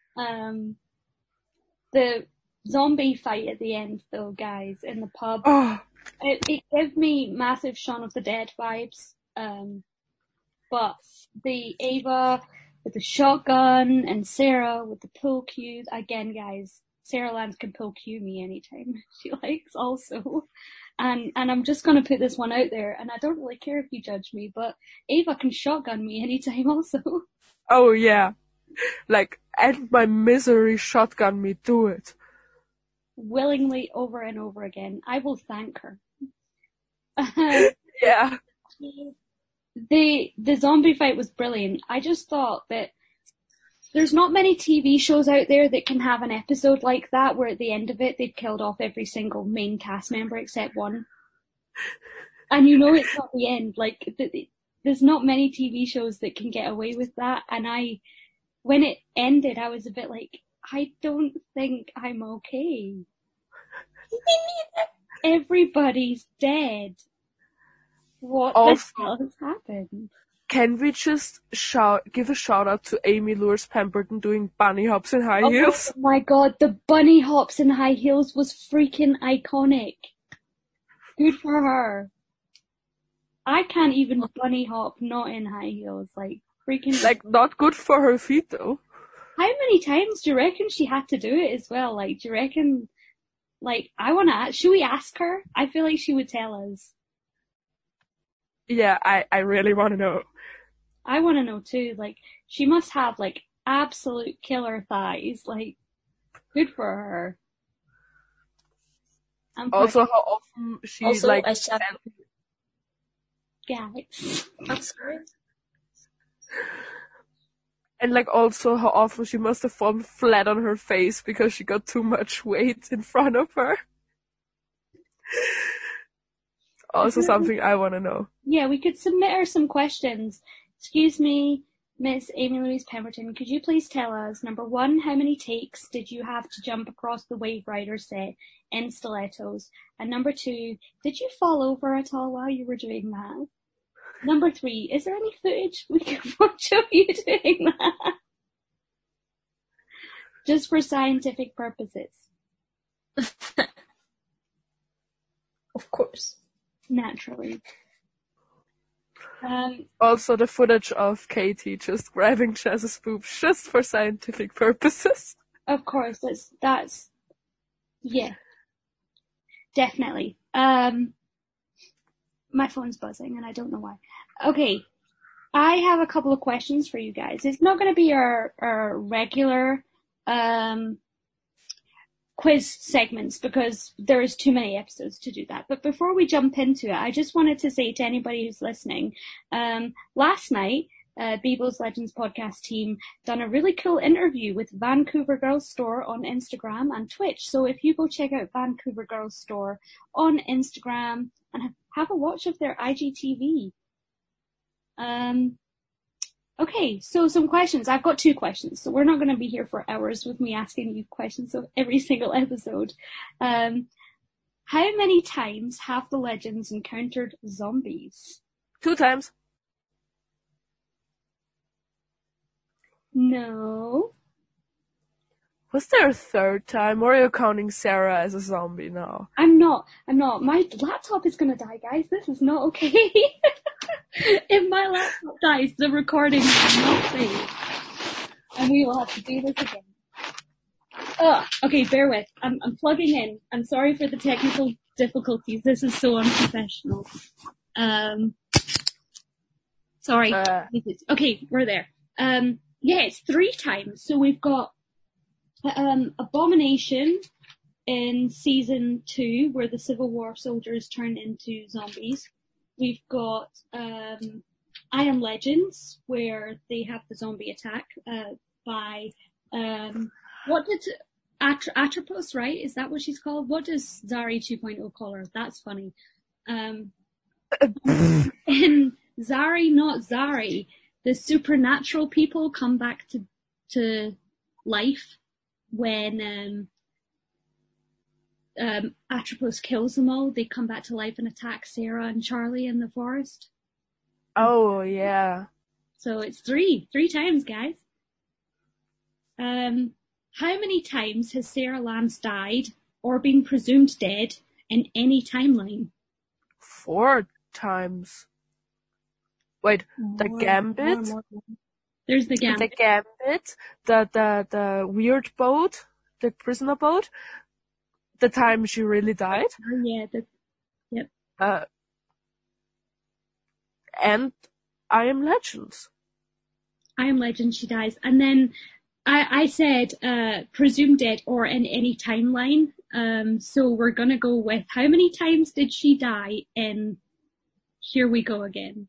The zombie fight at the end, though, guys, in the pub, it gave me massive Shaun of the Dead vibes. But the Ava with the shotgun and Sarah with the pull cue, again, guys, Sarah Lance can pull cue me anytime she likes also. And I'm just going to put this one out there, and I don't really care if you judge me, but Ava can shotgun me anytime also. Oh yeah. Like, end my misery, shotgun me, do it. Willingly, over and over again. I will thank her. Yeah. The zombie fight was brilliant. I just thought that there's not many TV shows out there that can have an episode like that where at the end of it they've killed off every single main cast member except one. And you know it's not the end. Like, there's not many TV shows that can get away with that. And when it ended, I was a bit like, I don't think I'm okay. Everybody's dead. What the hell has happened? Can we just give a shout out to Amy Lewis Pemberton doing bunny hops in high heels? Oh my god, the bunny hops in high heels was freaking iconic. Good for her. I can't even bunny hop not in high heels, like freaking. Like, not good for her feet though. How many times do you reckon she had to do it as well? Like, do you reckon, like, should we ask her? I feel like she would tell us. Yeah, I really want to know. I want to know too. Like, she must have like absolute killer thighs. Like, good for her. Also, how often she's like. Guys. I'm sorry. And like, also how often she must have fallen flat on her face because she got too much weight in front of her. Also something I want to know. Yeah, we could submit her some questions. Excuse me, Miss Amy Louise Pemberton, could you please tell us, number one, how many takes did you have to jump across the Wave Rider set in stilettos? And number two, did you fall over at all while you were doing that? Number three, is there any footage we can watch of you doing that? Just for scientific purposes. Of course. Naturally. Also, the footage of Katie just grabbing Jess's boobs just for scientific purposes. Of course, that's yeah, definitely. My phone's buzzing and I don't know why. Okay, I have a couple of questions for you guys. It's not going to be our regular quiz segments because there is too many episodes to do that. But before we jump into it, I just wanted to say to anybody who's listening, last night, Beeble's Legends podcast team done a really cool interview with Vancouver Girls Store on Instagram and Twitch. So if you go check out Vancouver Girls Store on Instagram and have a watch of their IGTV. Okay, so some questions. I've got 2 questions, so we're not going to be here for hours with me asking you questions of every single episode. How many times have the Legends encountered zombies? 2 times. No. Was there a 3rd time, or are you counting Sarah as a zombie now? I'm not. My laptop is going to die, guys. This is not okay. If my laptop dies, the recording will not save. And we will have to do this again. Okay, bear with. I'm plugging in. I'm sorry for the technical difficulties. This is so unprofessional. Sorry. Okay, we're there. Yeah, it's 3 times. So we've got Abomination in season 2, where the Civil War soldiers turn into zombies. We've got I Am Legends, where they have the zombie attack by what did Atropos, right? Is that what she's called? What does Zari 2.0 call her? That's funny. In Zari Not Zari, the supernatural people come back to life when Atropos kills them all. They come back to life and attack Sarah and Charlie in the forest. Oh, yeah. So it's 3 times, guys. How many times has Sarah Lance died or been presumed dead in any timeline? 4 times. Wait, the Gambit? More. There's the Gambit. The Gambit, the weird boat, the prisoner boat, the time she really died. Oh, yeah, yep. And I Am Legends. I Am Legend, she dies. And then I said presumed dead or in any timeline. So we're going to go with how many times did she die in Here We Go Again?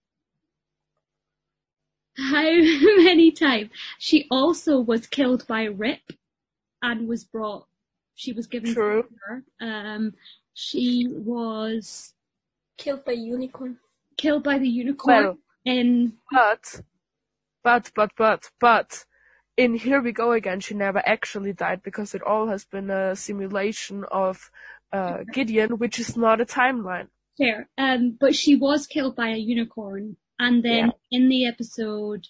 How many times? She also was killed by Rip and was brought, she was given True. to her. She was Killed by unicorn. killed by the unicorn Well, in but in Here We Go Again, she never actually died because it all has been a simulation of Gideon, which is not a timeline. Fair. But she was killed by a unicorn. And then in the episode,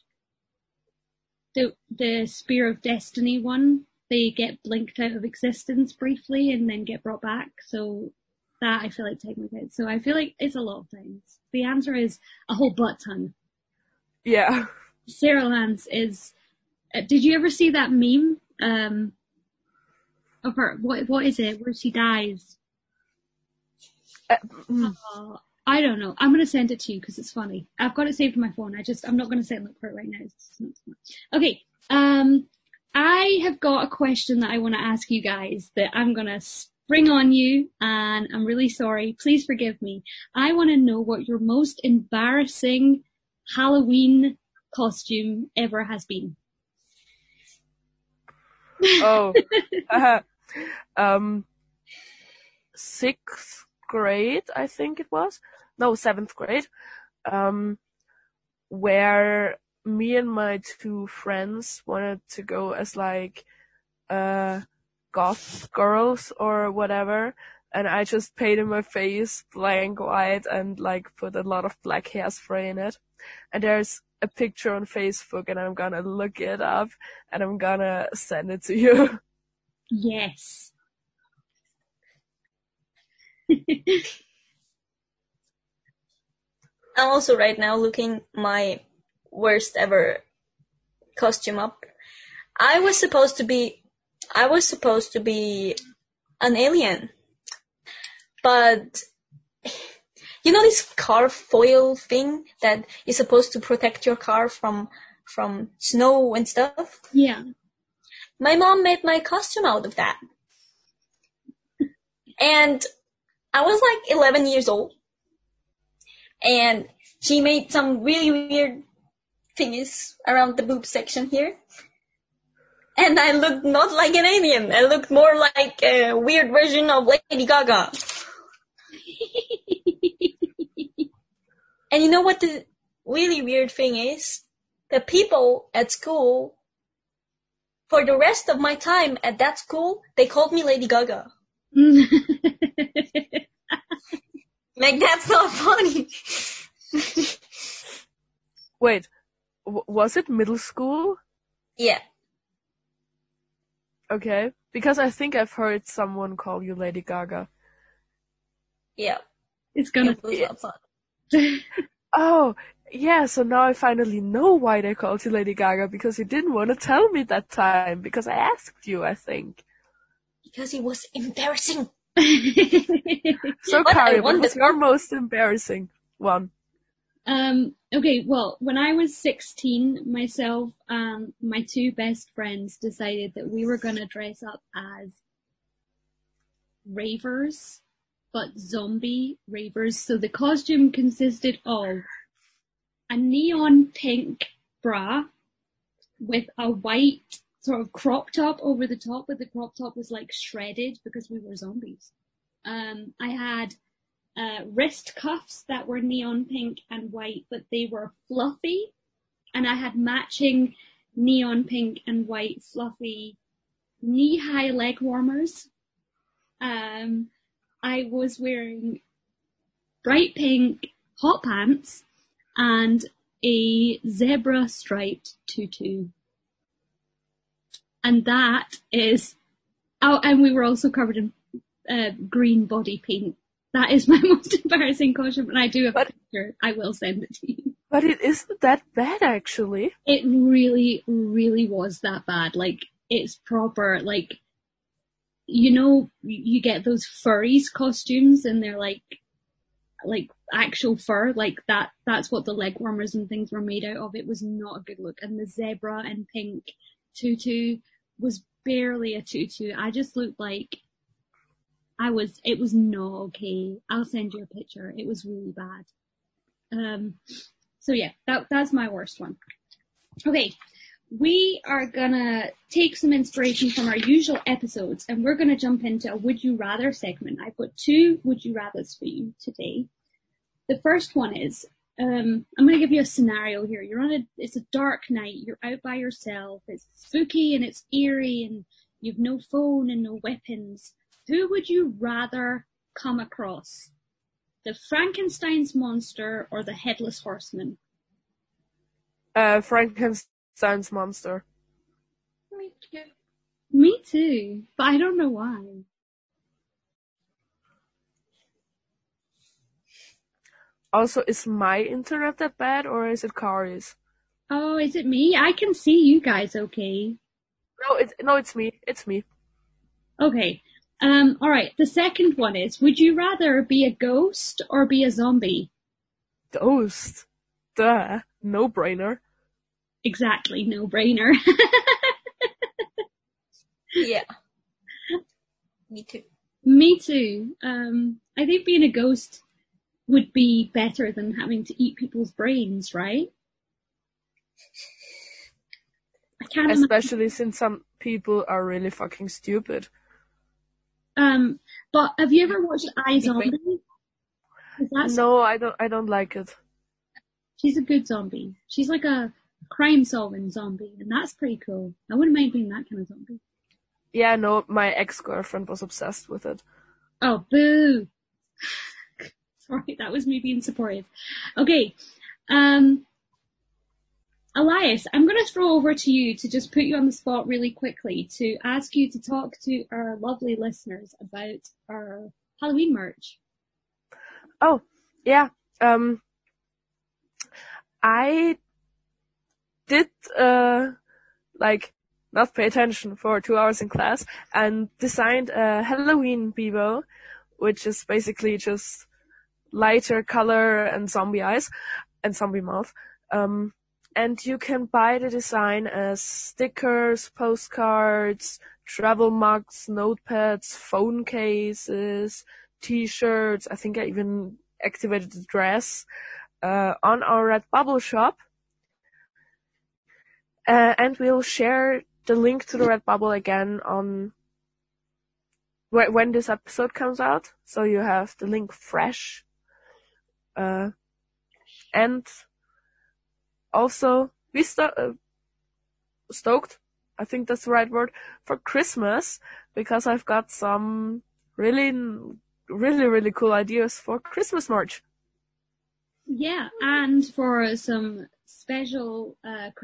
the Spear of Destiny one, they get blinked out of existence briefly and then get brought back. So that I feel like technically. So I feel like it's a lot of times. The answer is a whole butt ton. Yeah. Sarah Lance is. Did you ever see that meme of her? What is it? Where she dies? I don't know. I'm going to send it to you because it's funny. I've got it saved on my phone. I'm not going to say look for it right now. It's not smart. Okay. I have got a question that I want to ask you guys that I'm going to spring on you, and I'm really sorry. Please forgive me. I want to know what your most embarrassing Halloween costume ever has been. Oh. 6th grade, I think it was. No, 7th grade. Where me and my 2 friends wanted to go as like goth girls or whatever, and I just painted my face blank white and like put a lot of black hairspray in it. And there's a picture on Facebook, and I'm gonna look it up and I'm gonna send it to you. Yes. I'm also right now looking my worst ever costume up. I was supposed to be an alien, but you know this car foil thing that is supposed to protect your car from snow and stuff? Yeah. My mom made my costume out of that. And I was like 11 years old. And she made some really weird thingies around the boob section here. And I looked not like an alien. I looked more like a weird version of Lady Gaga. And you know what the really weird thing is? The people at school, for the rest of my time at that school, they called me Lady Gaga. Like, that's not funny. Wait, was it middle school? Yeah. Okay, because I think I've heard someone call you Lady Gaga. Yeah. It's gonna. It was not fun. Oh, yeah, so now I finally know why they called you Lady Gaga, because you didn't want to tell me that time, because I asked you, I think. Because it was embarrassing. So, But Kari, I what won was the- your most embarrassing one? Okay, well, when I was 16, myself and my two best friends decided that we were gonna dress up as ravers, but zombie ravers. So the costume consisted of a neon pink bra with a white sort of crop top over the top, but the crop top was like shredded because we were zombies. I had wrist cuffs that were neon pink and white, but they were fluffy, and I had matching neon pink and white fluffy knee-high leg warmers. I was wearing bright pink hot pants and a zebra striped tutu. And that is, oh, and we were also covered in green body paint. That is my most embarrassing costume, and I do have a picture. I will send it to you. But it isn't that bad, actually. It really, really was that bad. Like, it's proper, like, you know, you get those furries costumes, and they're like actual fur, like that's what the leg warmers and things were made out of. It was not a good look. And the zebra and pink tutu was barely a tutu. I just looked like it was not okay. I'll send you a picture. It was really bad. So yeah, that's my worst one. Okay. We are gonna take some inspiration from our usual episodes, and we're gonna jump into a Would You Rather segment. I've got 2 Would You Rathers for you today. The first one is, I'm gonna give you a scenario here. It's a dark night, you're out by yourself, it's spooky and it's eerie, and you've no phone and no weapons. Who would you rather come across? The Frankenstein's monster or the Headless Horseman? Frankenstein's monster. Me too. Me too, but I don't know why. Also, is my internet that bad, or is it Kari's? Oh, is it me? I can see you guys okay. No, it's me. It's me. Okay. Alright, the second one is, would you rather be a ghost or be a zombie? Ghost. Duh. No brainer. Exactly, no brainer. Yeah. Me too. Me too. I think being a ghost would be better than having to eat people's brains, right? I can't Especially since some people are really fucking stupid. But have you ever watched iZombie? No, I don't like it. She's a good zombie. She's like a crime-solving zombie, and that's pretty cool. I wouldn't mind being that kind of zombie. Yeah, no, my ex-girlfriend was obsessed with it. Oh, boo! Sorry, that was me being supportive. Okay, Elias, I'm going to throw over to you to just put you on the spot really quickly to ask you to talk to our lovely listeners about our Halloween merch. Oh, yeah. I did not pay attention for 2 hours in class and designed a Halloween Bebo, which is basically just lighter color and zombie eyes and zombie mouth. And you can buy the design as stickers, postcards, travel mugs, notepads, phone cases, t-shirts. I think I even activated the dress on our Redbubble shop. And we'll share the link to the Redbubble again on when this episode comes out, so you have the link fresh. And also, we stoked, I think that's the right word, for Christmas, because I've got some really, really, really cool ideas for Christmas merch. Yeah, and for some special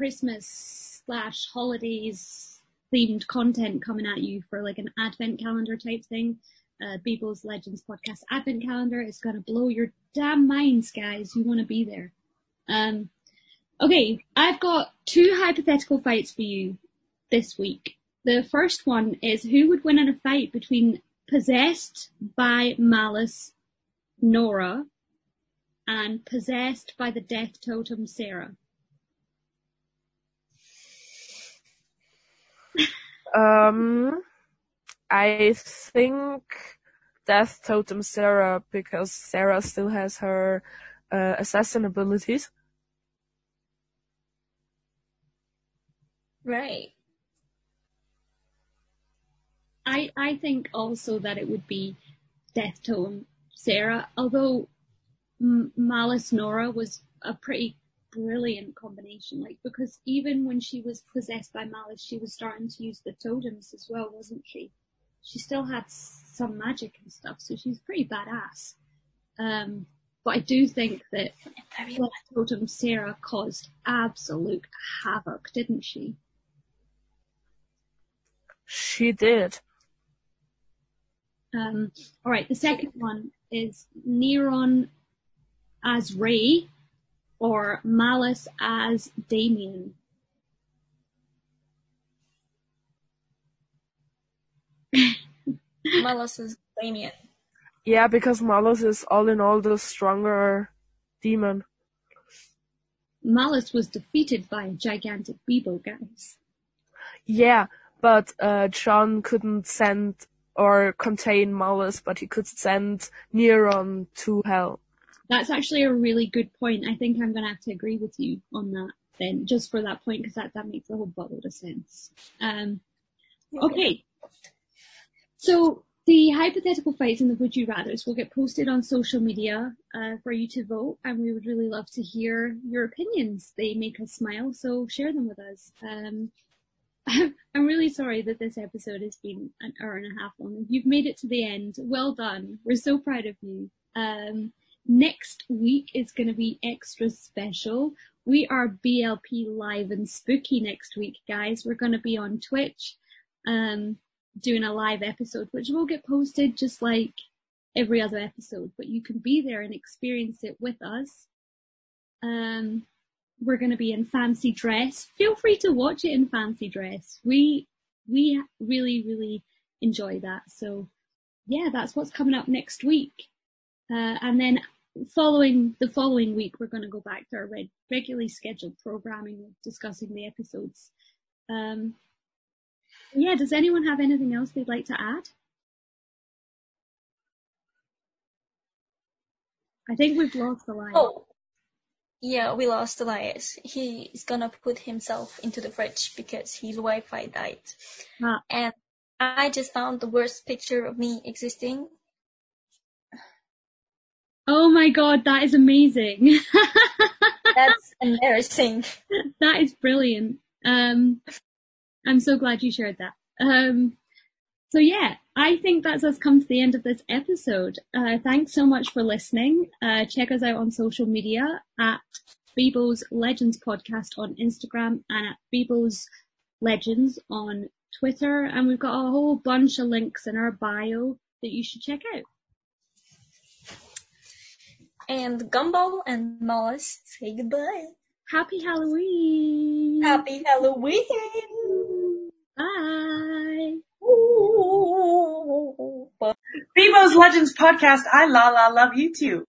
Christmas/holidays themed content coming at you for like an advent calendar type thing. Beeble's Legends Podcast advent calendar is going to blow your damn minds, guys. You want to be there. Okay, I've got 2 hypothetical fights for you this week. The first one is who would win in a fight between possessed by Malice Nora and possessed by the death totem Sarah? I think Death Totem Sarah, because Sarah still has her assassin abilities. Right. I think also that it would be Death Totem Sarah, although Malice Nora was a pretty brilliant combination, like, because even when she was possessed by Malice, she was starting to use the totems as well, wasn't she? She still had some magic and stuff, so she's pretty badass. But I do think that Death Totem Sarah caused absolute havoc, didn't she? She did. Alright, the second one is Neron as Ray or Malice as Damien. Malice is Damien. Yeah, because Malice is all in all the stronger demon. Malice was defeated by a gigantic Bebo, guys. Yeah, but John couldn't send or contain Malice, but he could send Neron to hell. That's actually a really good point. I think I'm going to have to agree with you on that then, just for that point, because that makes a whole buttload of sense. Okay. So the hypothetical fights and the Would You Rathers will get posted on social media for you to vote, and we would really love to hear your opinions. They make us smile, so share them with us. I'm really sorry that this episode has been an hour and a half long. You've made it to the end. Well done. We're so proud of you. Next week is going to be extra special. We are BLP live and spooky next week, guys. We're going to be on Twitch, doing a live episode, which will get posted just like every other episode, but you can be there and experience it with us. We're going to be in fancy dress. Feel free to watch it in fancy dress. We really, really enjoy that. So yeah, that's what's coming up next week. And then the following week, we're going to go back to our regularly scheduled programming of discussing the episodes. Yeah, does anyone have anything else they'd like to add? I think we've lost Elias. Oh, yeah, we lost Elias. He's gonna put himself into the fridge because his Wi-Fi died. And I just found the worst picture of me existing. Oh my god, that is amazing. That's embarrassing. That is brilliant. I'm so glad you shared that. So yeah, I think that's us come to the end of this episode. Thanks so much for listening. Check us out on social media at Beeble's Legends Podcast on Instagram and at Beeble's Legends on Twitter. And we've got a whole bunch of links in our bio that you should check out. And Gumball and Malice say goodbye. Happy Halloween. Happy Halloween. Bye. Ooh. Bebo's Legends Podcast, I love you too.